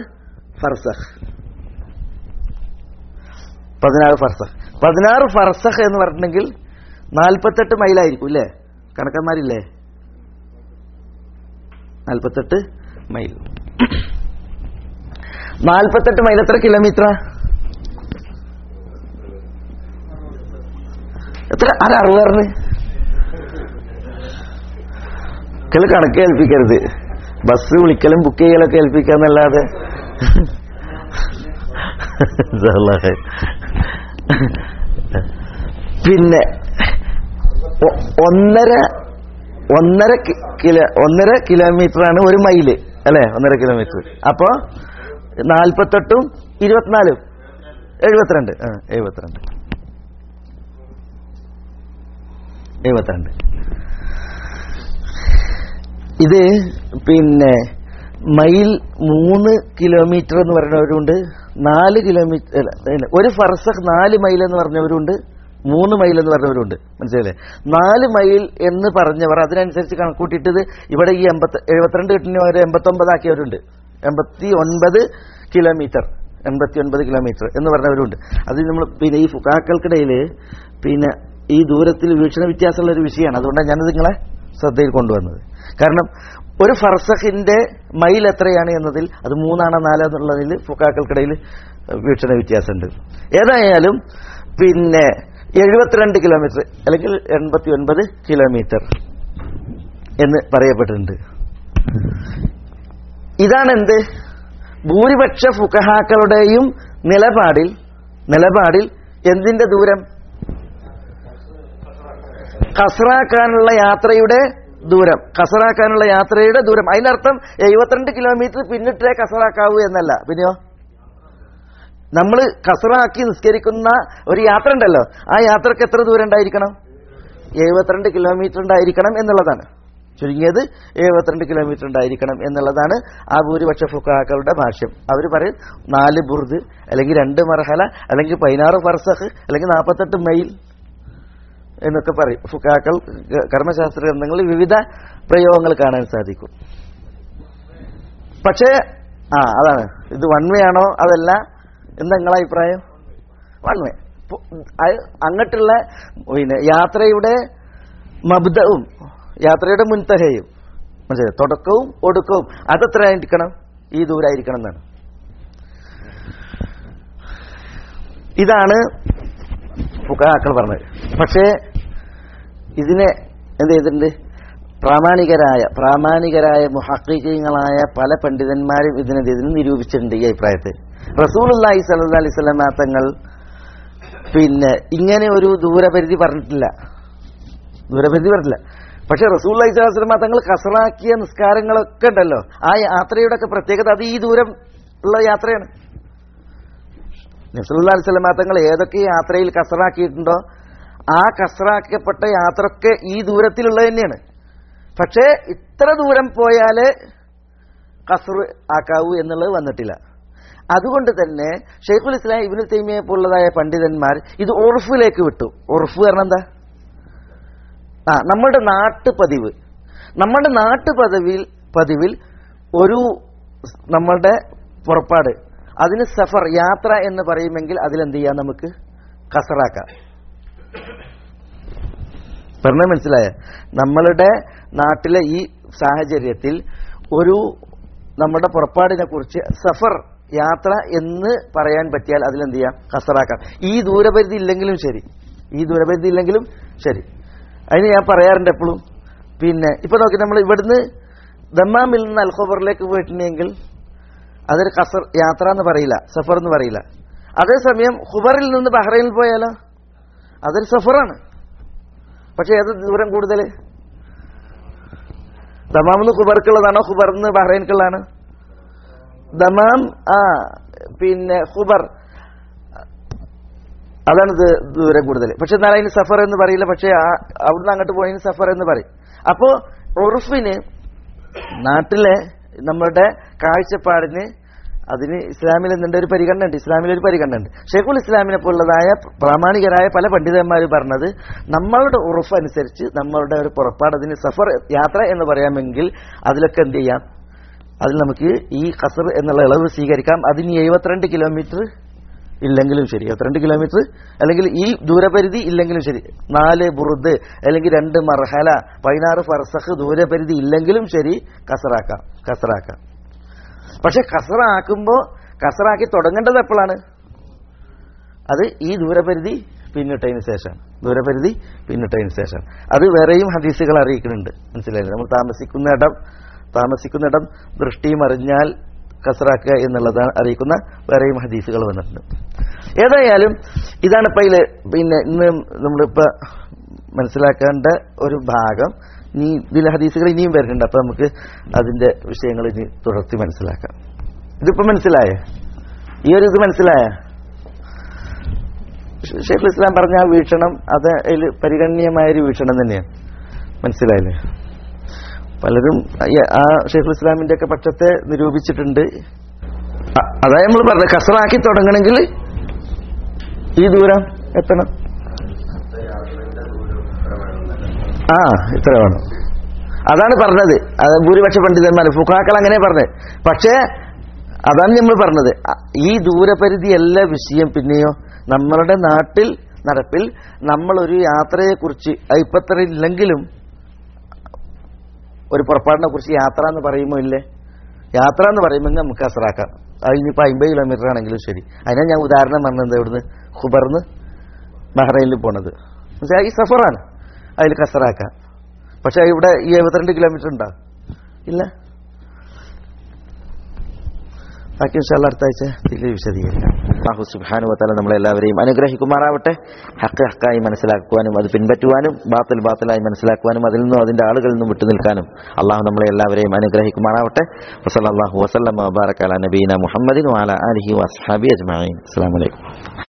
ഫർസഖ് എന്ന് പറഞ്ഞിട്ടുണ്ടെങ്കിൽ 48 മൈലായിരിക്കും അല്ലേ? കണക്കന്മാരില്ലേ? 48 മൈൽ. 48 മൈൽ എത്ര കിലോമീറ്റർ? എത്ര? 60 കണക്ക് ഏൽപ്പിക്കരുത്. Bus വിളിക്കലും book ചെയ്യലൊക്കെ ഏൽപ്പിക്കാന്നല്ലാതെ. പിന്നെ 1.5 കിലോമീറ്ററാണ് 1 മൈല് അല്ലെ? 1.5 കിലോമീറ്റർ. അപ്പോ 48 24 72. ഇത് പിന്നെ മൈൽ 3 കിലോമീറ്റർ എന്ന് പറഞ്ഞവരുണ്ട്, 4 കിലോമീറ്റർ, 1 ഫർസഖ് 4 മൈൽ എന്ന് പറഞ്ഞവരുണ്ട്, 3 മൈൽ എന്ന് പറഞ്ഞവരുണ്ട്. മനസ്സിലല്ലേ? 4 മൈൽ എന്ന് പറഞ്ഞവർ അതിനനുസരിച്ച് കണക്കൂട്ടിയിട്ടത് ഇവിടെ ഈ 72 കിട്ടുന്ന 89 ആക്കിയവരുണ്ട്. 89 കിലോമീറ്റർ എന്ന് പറഞ്ഞവരുണ്ട്. അത് നമ്മൾ പിന്നെ ഈ ഫുഖാക്കൾക്കിടയിൽ പിന്നെ ഈ ദൂരത്തിൽ വീക്ഷണ വ്യത്യാസമുള്ള ഒരു വിഷയമാണ്. അതുകൊണ്ടാണ് ഞാനത് നിങ്ങളെ ശ്രദ്ധയിൽ കൊണ്ടുവന്നത്. കാരണം ഒരു ഫർസഖിന്റെ മൈൽ എത്രയാണ് എന്നതിൽ അത് 3 ആണോ 4 എന്നുള്ളതിൽ ഫുഖാക്കൾക്കിടയിൽ വീക്ഷണ വ്യത്യാസമുണ്ട്. ഏതായാലും പിന്നെ 72 കിലോമീറ്റർ അല്ലെങ്കിൽ 89 കിലോമീറ്റർ എന്ന് പറയപ്പെട്ടിട്ടുണ്ട്. ഇതാണ് എന്ത്? ഭൂരിപക്ഷ ഫുഖഹാക്കളുടെയും നിലപാടിൽ എന്തിന്റെ ദൂരം? ഖസറാക്കാനുള്ള യാത്രയുടെ ദൂരം. അതിനർത്ഥം 72 കിലോമീറ്റർ പിന്നിട്ടേ ഖസറാക്കാവൂ എന്നല്ല. പിന്നെയോ നമ്മൾ ഖസറാക്കി നിസ്കരിക്കുന്ന ഒരു യാത്ര ഉണ്ടല്ലോ, ആ യാത്രക്ക് എത്ര ദൂരം ഉണ്ടായിരിക്കണം? 72 കിലോമീറ്റർ ഉണ്ടായിരിക്കണം എന്നുള്ളതാണ്. ചുരുങ്ങിയത് 72 കിലോമീറ്റർ ഉണ്ടായിരിക്കണം എന്നുള്ളതാണ് ആ ഭൂരിപക്ഷ ഫുഖഹാക്കളുടെ ഭാഷ്യം. അവർ പറയും 4 ബുർദ് അല്ലെങ്കിൽ 2 മർഹല അല്ലെങ്കിൽ 16 ഫർസഖ് അല്ലെങ്കിൽ 48 മൈൽ എന്നൊക്കെ പറയും. ഫുഖഹാക്കൾ കർമ്മശാസ്ത്ര ഗ്രന്ഥങ്ങളിൽ വിവിധ പ്രയോഗങ്ങൾ കാണാൻ സാധിക്കും. പക്ഷേ അതാണ്, ഇത് വൺ വേ ആണോ അതല്ല എന്താ നിങ്ങളെ അഭിപ്രായം? One way. അങ്ങോട്ടുള്ള പിന്നെ യാത്രയുടെ മബ്ദവും യാത്രയുടെ മുൻതഹയും മനസ്സിലായി, തുടക്കവും ഒടുക്കവും അതെത്ര ആയിരിക്കണം? ഈ ദൂരായിരിക്കണം എന്നാണ്. ഇതാണ് ഫുഖഹാക്കൾ പറഞ്ഞത്. പക്ഷേ ഇതിനെ എന്ത് ചെയ്തിട്ടുണ്ട്? പ്രാമാണികരായ മുഹഖിഖീങ്ങളായ പല പണ്ഡിതന്മാരും ഇതിനെ നിരൂപിച്ചിട്ടുണ്ട് ഈ അഭിപ്രായത്തെ. റസൂലുള്ളാഹി സ്വല്ലല്ലാഹി അലൈഹി വസല്ലം തങ്ങൾ പിന്നെ ഇങ്ങനെ ഒരു ദൂരപരിധി പറഞ്ഞിട്ടില്ല. പക്ഷെ റസൂലുള്ളാഹി സ്വല്ലല്ലാഹു അലൈഹി വസല്ലം തങ്ങൾ ഖസറാക്കിയ നിസ്കാരങ്ങളൊക്കെ ഉണ്ടല്ലോ, ആ യാത്രയുടെ ഒക്കെ പ്രത്യേകത അത് ഈ ദൂരം ഉള്ള യാത്രയാണ്. നബി സല്ലല്ലാഹു അലൈഹി വസല്ലം തങ്ങൾ ഏതൊക്കെ യാത്രയിൽ ഖസറാക്കിയിട്ടുണ്ടോ ആ ഖസറാക്കപ്പെട്ട യാത്രയൊക്കെ ഈ ദൂരത്തിലുള്ളത് തന്നെയാണ്. പക്ഷേ ഇത്ര ദൂരം പോയാലേ ഖസർ ആക്കാവൂ എന്നുള്ളത് വന്നിട്ടില്ല. അതുകൊണ്ട് തന്നെ ഷെയ്ഖുൽ ഇസ്ലാം ഇബ്നു തൈമിയ്യ പോലുള്ളതായ പണ്ഡിതന്മാർ ഇത് ഉർഫിലേക്ക് വിട്ടു. ഉർഫ് കാരണം എന്താ? നമ്മുടെ നാട്ടുപതിവിൽ ഒരു നമ്മളുടെ പുറപ്പാട് അതിന് സഫർ യാത്ര എന്ന് പറയുമെങ്കിൽ അതിലെന്ത് ചെയ്യാം, നമുക്ക് ഖസറാക്കാം. പറഞ്ഞാൽ മനസ്സിലായ? നമ്മളുടെ നാട്ടിലെ ഈ സാഹചര്യത്തിൽ ഒരു നമ്മുടെ പുറപ്പാടിനെ കുറിച്ച് സഫർ യാത്ര എന്ന് പറയാൻ പറ്റിയാൽ അതിലെന്ത് ചെയ്യാം, ഖസറാക്കാം. ഈ ദൂരപരിധി ഇല്ലെങ്കിലും ശരി. അതിന് ഞാൻ പറയാറുണ്ട് എപ്പോഴും. പിന്നെ ഇപ്പൊ നോക്കി, നമ്മൾ ഇവിടുന്ന് ദമ്മാമിൽ നിന്ന് അൽഖബറിലേക്ക് പോയിട്ടുണ്ടെങ്കിൽ അതൊരു ഖസർ യാത്ര എന്ന് പറയില്ല, സഫർ എന്ന് പറയില്ല. അതേസമയം ഖുബറിൽ നിന്ന് ബഹ്റൈനിൽ പോയാലോ അതൊരു സഫറാണ്. പക്ഷെ ഏത് ദൂരം കൂടുതൽ? ദമാമിന്ന് ഖുബർക്കുള്ളതാണോ ഖുബറിന്ന് ബഹ്റൈൻക്കുള്ളതാണ്? ദമാം പിന്നെ ഖുബർ അതാണ് ദൂരം കൂടുതൽ. പക്ഷെ എന്നാൽ അതിന് സഫർ എന്ന് പറയില്ല. പക്ഷെ അവിടുന്ന് അങ്ങോട്ട് പോയതിന് സഫർ എന്ന് പറയും. അപ്പോ ഉർഫിന് നാട്ടിലെ നമ്മുടെ കാഴ്ചപ്പാടിന് അതിന് ഇസ്ലാമിൽ ഒരു പരിഗണനയുണ്ട്. ഷെയ്ഖുൽ ഇസ്ലാമിനെ പോലുള്ളതായ പ്രാമാണികരായ പല പണ്ഡിതന്മാർ പറഞ്ഞത് നമ്മളുടെ ഉറുഫ് അനുസരിച്ച് നമ്മളുടെ ഒരു പുറപ്പാട് അതിന് സഫർ യാത്ര എന്ന് പറയാമെങ്കിൽ അതിലൊക്കെ എന്ത് ചെയ്യാം, അതിൽ നമുക്ക് ഈ ഖസർ എന്നുള്ള ഇളവ് സ്വീകരിക്കാം. അതിന് 72 കിലോമീറ്റർ ഇല്ലെങ്കിലും ശരി, 72 കിലോമീറ്റർ അല്ലെങ്കിൽ ഈ ദൂരപരിധി ഇല്ലെങ്കിലും ശരി, 4 ബുറുദ് അല്ലെങ്കിൽ 2 മർഹല 16 ഫർസഖ് ദൂരപരിധി ഇല്ലെങ്കിലും ശരി ഖസറാക്കാം. പക്ഷെ ഖസറാക്കി തുടങ്ങേണ്ടത് എപ്പോഴാണ്? അത് ഈ ദൂരപരിധി പിന്നിട്ടതിന് ശേഷം. അത് വേറെയും ഹദീസുകൾ അറിയിക്കുന്നുണ്ട്. മനസ്സിലായില്ലേ? നമ്മൾ താമസിക്കുന്നിടം ദൃഷ്ടിയും അറിഞ്ഞാൽ ഖസറാക്കുക എന്നുള്ളതാണ് അറിയിക്കുന്ന വേറെയും ഹദീസുകൾ വന്നിട്ടുണ്ട്. ഏതായാലും ഇതാണ് പിന്നെ ഇന്ന് നമ്മളിപ്പോൾ മനസ്സിലാക്കേണ്ട ഒരു ഭാഗം. ഇനി ഇതിലെ ഹദീസുകൾ ഇനിയും വരുന്നുണ്ട്. അപ്പൊ നമുക്ക് അതിന്റെ വിഷയങ്ങൾ ഇനി തുടർത്തി മനസ്സിലാക്കാം. ഇതിപ്പോ മനസ്സിലായേ? ഈ ഒരു ഇത് മനസ്സിലായ? ഷെയ്ഖുൽ ഇസ്ലാം പറഞ്ഞ ആ വീക്ഷണം അത് അതിൽ പരിഗണനീയമായൊരു വീക്ഷണം തന്നെയാണ്. മനസ്സിലായില്ലേ? പലരും ആ ഷെയ്ഖുൽ ഇസ്ലാമിന്റെ ഒക്കെ പക്ഷത്തെ നിരൂപിച്ചിട്ടുണ്ട്. അതായത് നമ്മൾ പറഞ്ഞത് ഖസറാക്കി തുടങ്ങണമെങ്കിൽ ഈ ദൂരം എത്തണം. ഇത്ര വേണം. അതാണ് പറഞ്ഞത്. അത് ഭൂരിപക്ഷ പണ്ഡിതന്മാർ ഫുഖാക്കൾ അങ്ങനെ പറഞ്ഞത്. പക്ഷേ അതാണ് നമ്മൾ പറഞ്ഞത്, ഈ ദൂരപരിധിയല്ല വിഷയം. പിന്നെയോ നമ്മളുടെ നാട്ടിൽ നടപ്പിൽ നമ്മളൊരു യാത്രയെക്കുറിച്ച് ഇപ്പത്ര ഇല്ലെങ്കിലും ഒരു പുറപ്പാടിനെ കുറിച്ച് യാത്ര എന്ന് പറയുമ്പോൾ നമുക്ക് ഖസറാക്കാം. അതിനിപ്പോൾ 50 കിലോമീറ്റർ ആണെങ്കിലും ശരി. അതിനാണ് ഞാൻ ഉദാഹരണം പറഞ്ഞത്. ഇവിടുന്ന് ഖുബറിന്ന് ബഹ്റൈനിൽ പോണത് ഈ സഫറാണ്, അതിൽ ഖസറാക്കാം. പക്ഷെ ഇവിടെ ഈ 72 കിലോമീറ്റർ ഉണ്ടോ? ഇല്ല. ബാക്കി ഇൻഷാല്ലാ അടുത്ത ആഴ്ച ഇതിൽ വിശദീകരിക്കാം. അല്ലാഹു സുബ്ഹാനഹു വ തആല നമ്മളെല്ലാവരെയും അനുഗ്രഹിക്കുമാറാവട്ടെ. ഹഖ് ഹഖായി മനസ്സിലാക്കുവാനും അത് പിൻപറ്റുവാനും ബാത്തിൽ ബാത്തിലായി മനസ്സിലാക്കുവാനും അതിൽ നിന്നും അതിന്റെ ആളുകളിൽ നിന്നും വിട്ടുനിൽക്കാനും അള്ളാഹു നമ്മളെ എല്ലാവരെയും അനുഗ്രഹിക്കുമാറാവട്ടെ. വസല്ലല്ലാഹു വസല്ലമ വബാറക അലാ നബീന മുഹമ്മദിൻ വഅലാ ആലിഹി വഅസ്ഹാബിഹി അജ്മഈൻ. അസ്സലാമു അലൈക്കും.